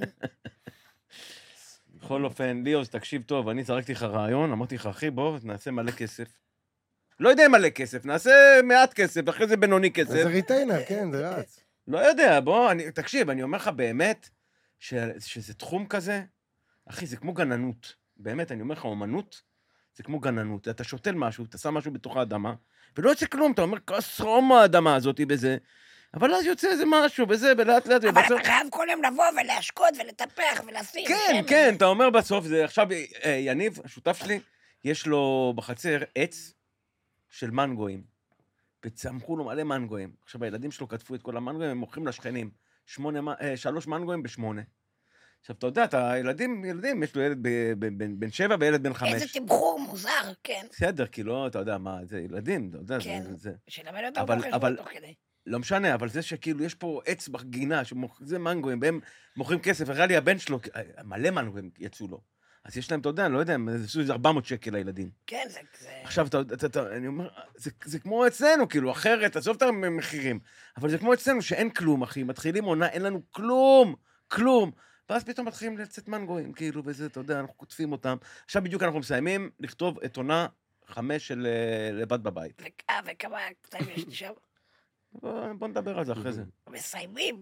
בכל אופן, ליאוז, תקשיב טוב, אני זרקתי לך רעיון, אמרתי לך, אחי, בוא, נעשה מלא כסף. לא יודע אם מלא כסף, נעשה מעט כסף, אחרי זה בינוני כסף. זה ריטיינר, כן, זה רץ. לא יודע, בוא, תקשיב, אני אומר לך באמת, שזה תחום כזה, אחי, זה כמו גננות. באמת, אני אומר לך, אומנות, זה כמו גננות. אתה שותל משהו, אתה שם משהו בתוך האדמה, ולא יוצא כלום, אתה אומר, כסרום האדמה הזאת בזה, אבל אז יוצא איזה משהו, בזה, ולאט לאט... אבל אתה חייב כל יום לבוא ולהשקות ולטפח ולשים. כן, כן, אתה אומר בסוף, זה עכשיו, יניב, השותף שלי, יש לו בחצר עץ של מנגויים, וצמחו לו מלא מנגויים. עכשיו, הילדים שלו כתבו את כל המנגויים, הם מוכרים לשכנים, 3 מנגויים ב8. עכשיו, אתה יודע, הילדים, יש לו ילד בן 7 וילד בן 5. איזה תמחור מוזר, כן. בסדר, כי לא, אתה יודע מה, זה ילדים, אתה יודע, כן, זה... שלמד אותם בחשבון תוך כדי. לא משנה, אבל זה שכאילו יש פה עץ בגינה, זה מנגויים, והם מוכרים כסף, הראה לי הבן שלו, מלא מנגויים יצאו לו. אז יש להם, אתה יודע, לא יודע, זה עשו איזה 400 שקל לילדים. כן, זה... עכשיו, אני אומר, זה כמו אצלנו, כאילו, אחרת, עזוב את המחירים, אבל זה כמו אצלנו, שאין כלום, אחי, מתחילים עונה, אין לנו כלום. ואז פתאום מתחילים לצאת מנגויים, כאילו, וזה, אתה יודע, אנחנו כותבים אותם. עכשיו בדיוק אנחנו מסיימים לכתוב את עונה 5 של לבד בבית. וכמה קטעים יש לי שם? בוא נדבר על זה אחרי זה. מסיימים?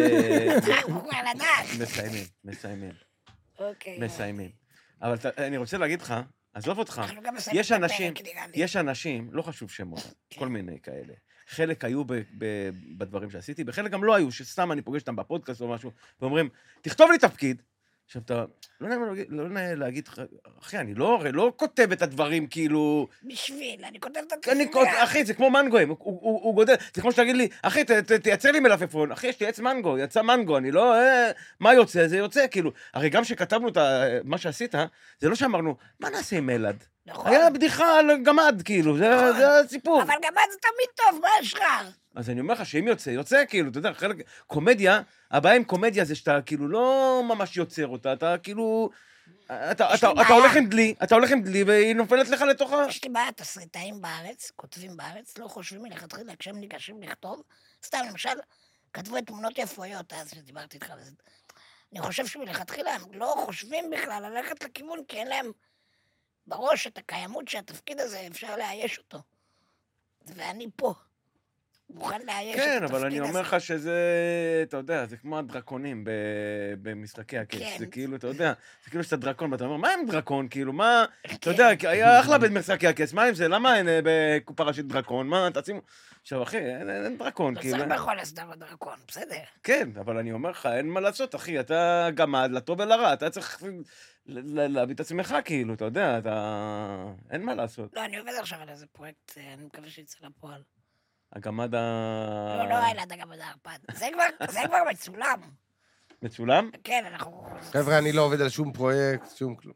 מסיימים. אוקיי. מסיימים. אבל אני רוצה להגיד לך, עזוב אותך, אנחנו גם מסיימים את הפרק, נראה לי. יש אנשים, לא חשוב שמות, כל מיני כאלה. חלק היו בדברים שעשיתי, בחלק גם לא היו, שסתם אני פוגש אותם בפודקאסט או משהו, ואומרים, תכתוב לי תפקיד. עכשיו, אתה לא נעים להגיד, אחי, אני לא כותב את הדברים כאילו... בשביל, אני כותב את התפקיד. אחי, זה כמו מנגויים, הוא גודל, זה כמו שתגיד לי, אחי, תייצר לי מלפפון, אחי, יש לי עץ מנגו, יצא מנגו, אני לא... מה יוצא? זה יוצא, כאילו. הרי גם שכתבנו את מה שעשית, זה לא שאמרנו, מה נעשה עם מלד? נכון. היה בדיחה על גמד, כאילו, זה הסיפור. אבל גמד זה תמיד טוב, מה יש לך? אז אני אומר לך שאם יוצא, כאילו, אתה יודע, חלק... קומדיה, הבעיה עם קומדיה זה שאתה כאילו לא ממש יוצר אותה, אתה כאילו... אתה הולך עם דלי, והיא נופלת לך לתוכה. יש לי בעיה, תסריטאים בארץ, כותבים בארץ, לא חושבים מלכתחילה כשהם ניגשים לכתוב. סתם, למשל, כתבו את תמונות יפויות, אז שדיברתי איתך על זה. אני חושב שמלכתחילה הם לא חושבים בכלל ללכת לכיוון, כי אין להם בראש את הקיימות שהתפקיד הזה אפשר לאייש אותו. ואני פה. מוכן לאייש את התפקיד הזה. כן, אבל אני אומר לך שזה, אתה יודע, זה כמו הדרקונים במשחקי הכס. זה כאילו, אתה יודע, זה כאילו שאתה דרקון, ואתה אומר, מה עם דרקון? כאילו, מה, אתה יודע, היה אחלה במשחקי הכס, מה עם זה? למה אין בקופה ראשית דרקון? מה, תשימו... עכשיו, אחי, אין דרקון, כאילו. לא צריך בכל הסדר הדרקון, בסדר. כן, אבל אני אומר לך, אין מה לעשות, אחי, אתה גמד, לטוב ולרע, אתה צריך להביא את עצמך, כאילו, אתה יודע, אין מה לעשות. לא, אני עובד עכשיו על איזה פרויקט, אני מקווה שיצא לפועל. הגמד לא, הילד הגמד הערפד. זה כבר מצולם. מצולם? כן, אנחנו... חבר'ה, אני לא עובד על שום פרויקט, שום כלום.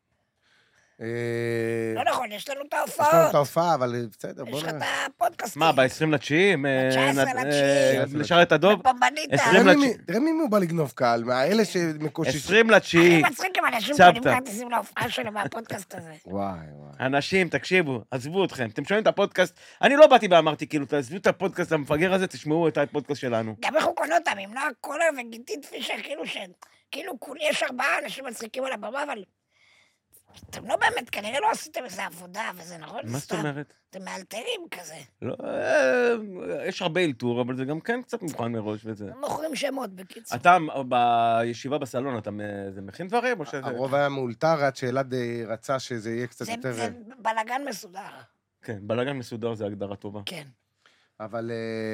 לא נכון, יש לנו את יש לנו את ההופעות. ההופעה, אבל בסדר, יש בוא לך את נראה. הפודקאסטים. מה, ב-20/9? ב-19/9. לשאר את הדוב? בפומבניטה. 20/9. תראה מי הוא בא לגנוב קהל, מהאלה שמקוששים. 20/9. הכי מצחיק עם אנשים קונים צוותא. כרטיסים להופעה שלו מהפודקאסט הזה. וואי. אנשים, תקשיבו, עזבו אתכם, אתם שומעים את הפודקאסט, אני לא באתי ואמרתי, כאילו, תעזבו את הפודקאסט המפגר הזה, תשמעו את הפודקאסט שלנו. גם איך הוא קונה אותם, עם נועה קולר וגיתית פישר, כאילו יש 4 אנשים מצחיקים על הבמה, אבל אתם לא באמת, כנראה לא עשיתם איזה עבודה, וזה נכון? מה זאת אומרת? אתם מאלתרים כזה. לא, יש הרבה אלתור, אבל זה גם כן קצת מוכן מראש וזה. מוכרים שמות, בקיצור. אתה בישיבה בסלון, אתה מכין דברים או שזה... הרוב היה מאולתר עד שאלעד רצה שזה יהיה קצת יותר... זה בלגן מסודר. כן, בלגן מסודר זה הגדרה טובה. כן. אבל...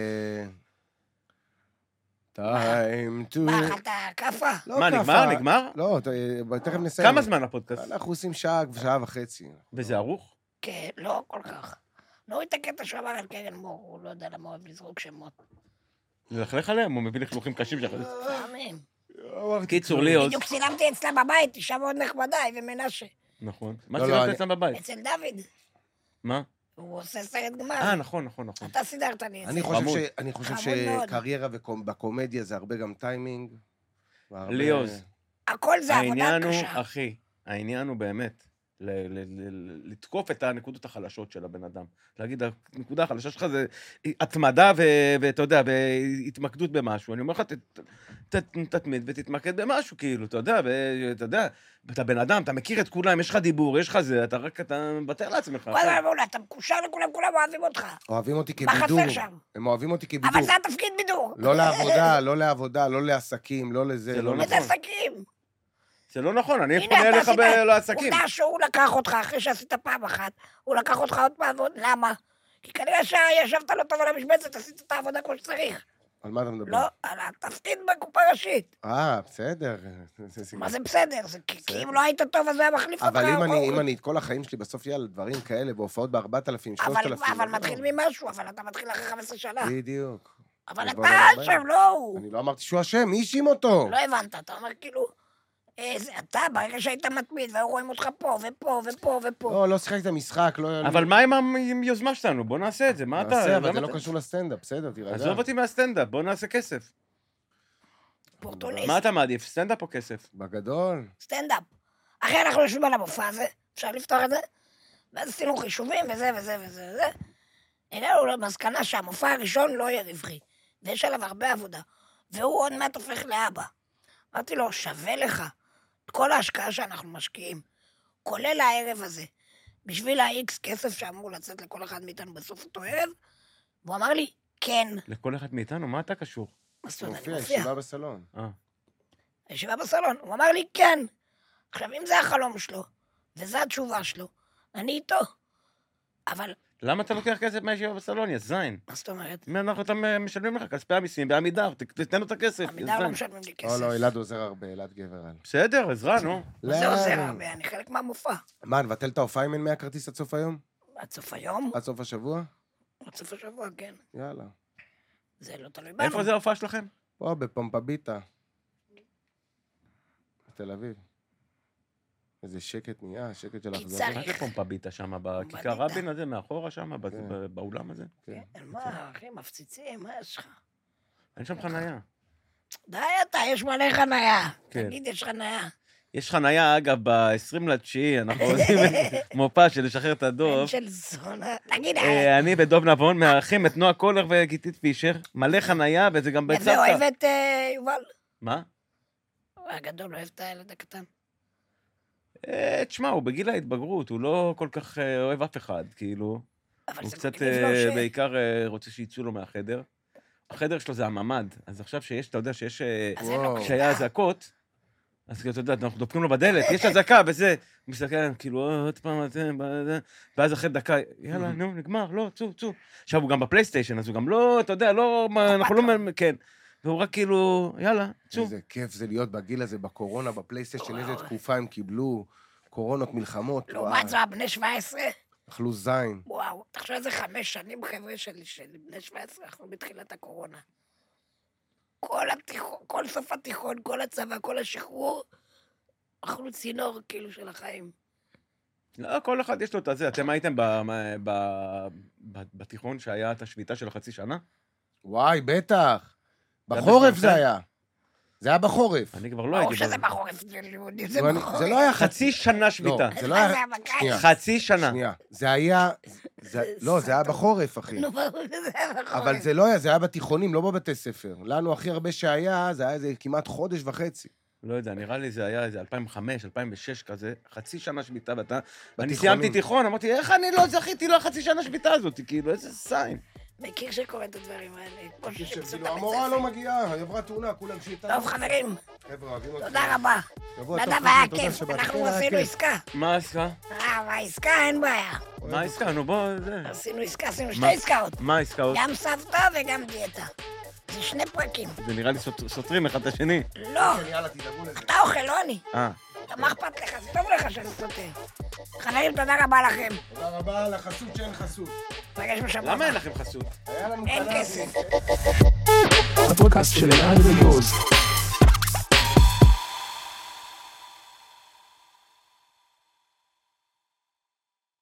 time to... מה, אכלת כאפה? לא מה, כאפה. נגמר? לא, תכף נסיים. כמה זמן הפודקאסט? אנחנו עושים שעה וחצי. וזה ערוך? כן, לא כל כך. לא את הקטע שהוא אמר על קרן מור, הוא לא יודע למה אוהב לזרוק שמות. ללכלך עליהם, הוא מביא לכלוכים קשים שלך. פעמים. קיצור, ליאוז. בדיוק צילמתי אצלה בבית, אישה מאוד נחמדה, היא ומנשה. נכון. מה לא, צילמת אני- אצלם בבית? אצל דוד, מה? הוא עושה סרט גמר. נכון. אתה סידרת לי את זה. אני חושב חמוד מאוד. שקריירה בקומדיה זה הרבה גם טיימינג. והרבה- ליאוז. הכל זה עבודה העניין הוא, קשה. אחי, העניין הוא באמת, לתקוף את הנקודות החלשות של הבן אדם. להגיד, הנקודה החלשה שלך זה התמדה ואתה יודע, והתמקדות במשהו. אני אומר לך, תתמיד ותתמקד במשהו, כאילו, אתה יודע, אתה בן אדם, אתה מכיר את כולם, יש לך דיבור, יש לך זה, אתה מוותר לעצמך. אתה מקושר לכולם, כולם אוהבים אותך. אוהבים אותי מה כבידור. חסר שם? הם אוהבים אותי כבידור. אבל זה התפקיד בידור. לא לעבודה, לא לעסקים, לא לזה. זה לא איזה עסקים? זה לא נכון, אני פונה אליך לעסקים. עובדה שהוא לקח אותך אחרי שעשית פעם אחת, הוא לקח אותך עוד פעם, למה? כי כנראה שישבת לא טוב על המשבצת, עשית את העבודה כמו שצריך. על מה אתה מדבר? לא, על התפקיד בקופה ראשית. בסדר. מה זה בסדר? כי אם לא היית טוב, אז הוא היה מחליף אותך. אבל אם אני את כל החיים שלי בסוף יהיה על דברים כאלה, בהופעות ב4,000, 3,000... אבל מתחיל ממשהו, אבל אתה מתחיל אחרי 15 שנה. בדיוק. אבל אתה אשם, לא הוא. אני לא אמרתי שהוא אשם, מי האשים אותו? לא הבנת, אתה אומר כאילו... אתה, ברגע שהיית מתמיד, והיו רואים אותך פה, ופה, ופה, ופה. לא שיחק את המשחק, לא... אבל מה עם היוזמה שלנו? בוא נעשה את זה, מה אתה... נעשה, אבל זה לא קשור לסטנדאפ, בסדר, תירגע. עזוב אותי מהסטנדאפ, בוא נעשה כסף. פורטוניסט. מה אתה מעדיף, סטנדאפ או כסף? בגדול. סטנדאפ. אחרי אנחנו יושבים על המופע הזה, אפשר לפתור את זה, ואז עשינו חישובים וזה וזה וזה וזה. הגענו למסקנה שהמופע הראשון לא יהיה רווחי, ויש עליו הרבה עבודה, והוא עוד מעט הופך לאבא. אמרתי לו, שווה לך את כל ההשקעה שאנחנו משקיעים, כולל הערב הזה, בשביל ה-X כסף שאמור לצאת לכל אחד מאיתנו בסוף אותו ערב, והוא אמר לי, כן. לכל אחד מאיתנו? מה אתה קשור? מופיע, ישיבה בסלון. הישיבה בסלון. הוא אמר לי, כן. עכשיו, אם זה החלום שלו, וזו התשובה שלו, אני איתו. אבל... למה אתה לוקח כסף מהישיבה בסלון, יא זין? מה זאת אומרת? אתה משלמים לך כספי המיסים בעמידר, תתן לו את הכסף. עמידר לא משלמים לי כסף. לא, אלעד עוזר הרבה, אלעד גבר על. בסדר, עזרה, נו. זה עוזר הרבה, אני חלק מהמופע. מה, נבטל את ההופעה אם אין 100 כרטיס עד סוף היום? עד סוף היום? עד סוף השבוע? עד סוף השבוע, כן. יאללה. זה לא תלוי בנו. איפה זה ההופעה שלכם? פה, בפומפביטה. בתל אביב. איזה שקט נהיה, שקט של אכזבה. מה זה פומפביטה שם, בכיכר רבין הזה, מאחורה שם, באולם הזה? כן, מה, אחי, מפציצים, מה יש לך? אין שם חנייה. די אתה, יש מלא חנייה. תגיד, יש חנייה. יש חנייה, אגב, ב-20.9, אנחנו עושים מופע של לשחרר את הדוב. אין של זונה. תגיד, אני בדוב נבון מארחים את נועה קולר וגיתית פישר, מלא חנייה, וזה גם בצוותא. איזה אוהב את יובל? מה? הוא הגדול, אוהב את הילד הקטן. תשמע, הוא בגיל ההתבגרות, הוא לא כל כך אוהב אף אחד, כאילו. הוא קצת בעיקר רוצה שיצאו לו מהחדר. החדר שלו זה הממד, אז עכשיו שיש, אתה יודע שיש... כשהיה אזעקות, אז אתה יודע, אנחנו דופקים לו בדלת, יש אזעקה וזה, הוא מסתכל, כאילו, עוד פעם, ואז אחרי דקה, יאללה, נו, נגמר, לא, צאו. עכשיו הוא גם בפלייסטיישן, אז הוא גם לא, אתה יודע, לא, אנחנו לא... כן. והוא רק כאילו, יאללה, צאו. איזה כיף זה להיות בגיל הזה, בקורונה, בפלייסטיישן, איזה תקופה הם קיבלו, קורונות, מלחמות. לעומת זה, בני 17? אכלו זין. וואו, תחשוב איזה 5 שנים, חבר'ה של בני 17, אנחנו בתחילת הקורונה. כל סוף התיכון, כל הצבא, כל השחרור, אכלו צינור, כאילו, של החיים. לא, כל אחד יש לו את זה. אתם הייתם בתיכון שהיה את השביתה של החצי שנה? וואי, בטח. בחורף זה היה. זה היה בחורף. אני כבר לא הייתי. ברור שזה בחורף, זה לימודים, זה בחורף. זה לא היה חצי שנה שביתה. לא, זה לא היה... שנייה. חצי שנה. שנייה. זה היה... לא, זה היה בחורף, אחי. נו, ברור שזה היה בחורף. אבל זה לא היה, זה היה בתיכונים, לא בבתי ספר. לנו הכי הרבה שהיה, זה היה איזה כמעט חודש וחצי. לא יודע, נראה לי זה היה איזה 2005, 2006 כזה, חצי שנה שביתה, ואתה... אני סיימתי תיכון, אמרתי, איך אני לא זכיתי לחצי שנה שביתה הזאת? כאילו, איזה סיין. מכיר שקורא את הדברים האלה. המורה לא מגיעה, היא עברה תאונה, כולם שאיתה. טוב, חברים. חבר'ה, אוהבים אותך. תודה רבה. נדב היה כיף, אנחנו עשינו עסקה. מה העסקה? העסקה אין בעיה. מה העסקה? נו בוא, זה... עשינו עסקה, עשינו 2 עסקאות. מה העסקאות? גם סבתא וגם דיאטה. זה 2 פרקים. זה נראה לי סותרים אחד את השני. לא. יאללה, תדאגו לזה. אתה אוכל, לא אני. מה אכפת לך? זה טוב לך שאני סוטה. חברים, תודה רבה לכם. תודה רבה על החסות שאין חסות. נפגש בשבוע. למה אין לכם חסות? היה לנו אין כסף. הפודקאסט של אלעד וגוז.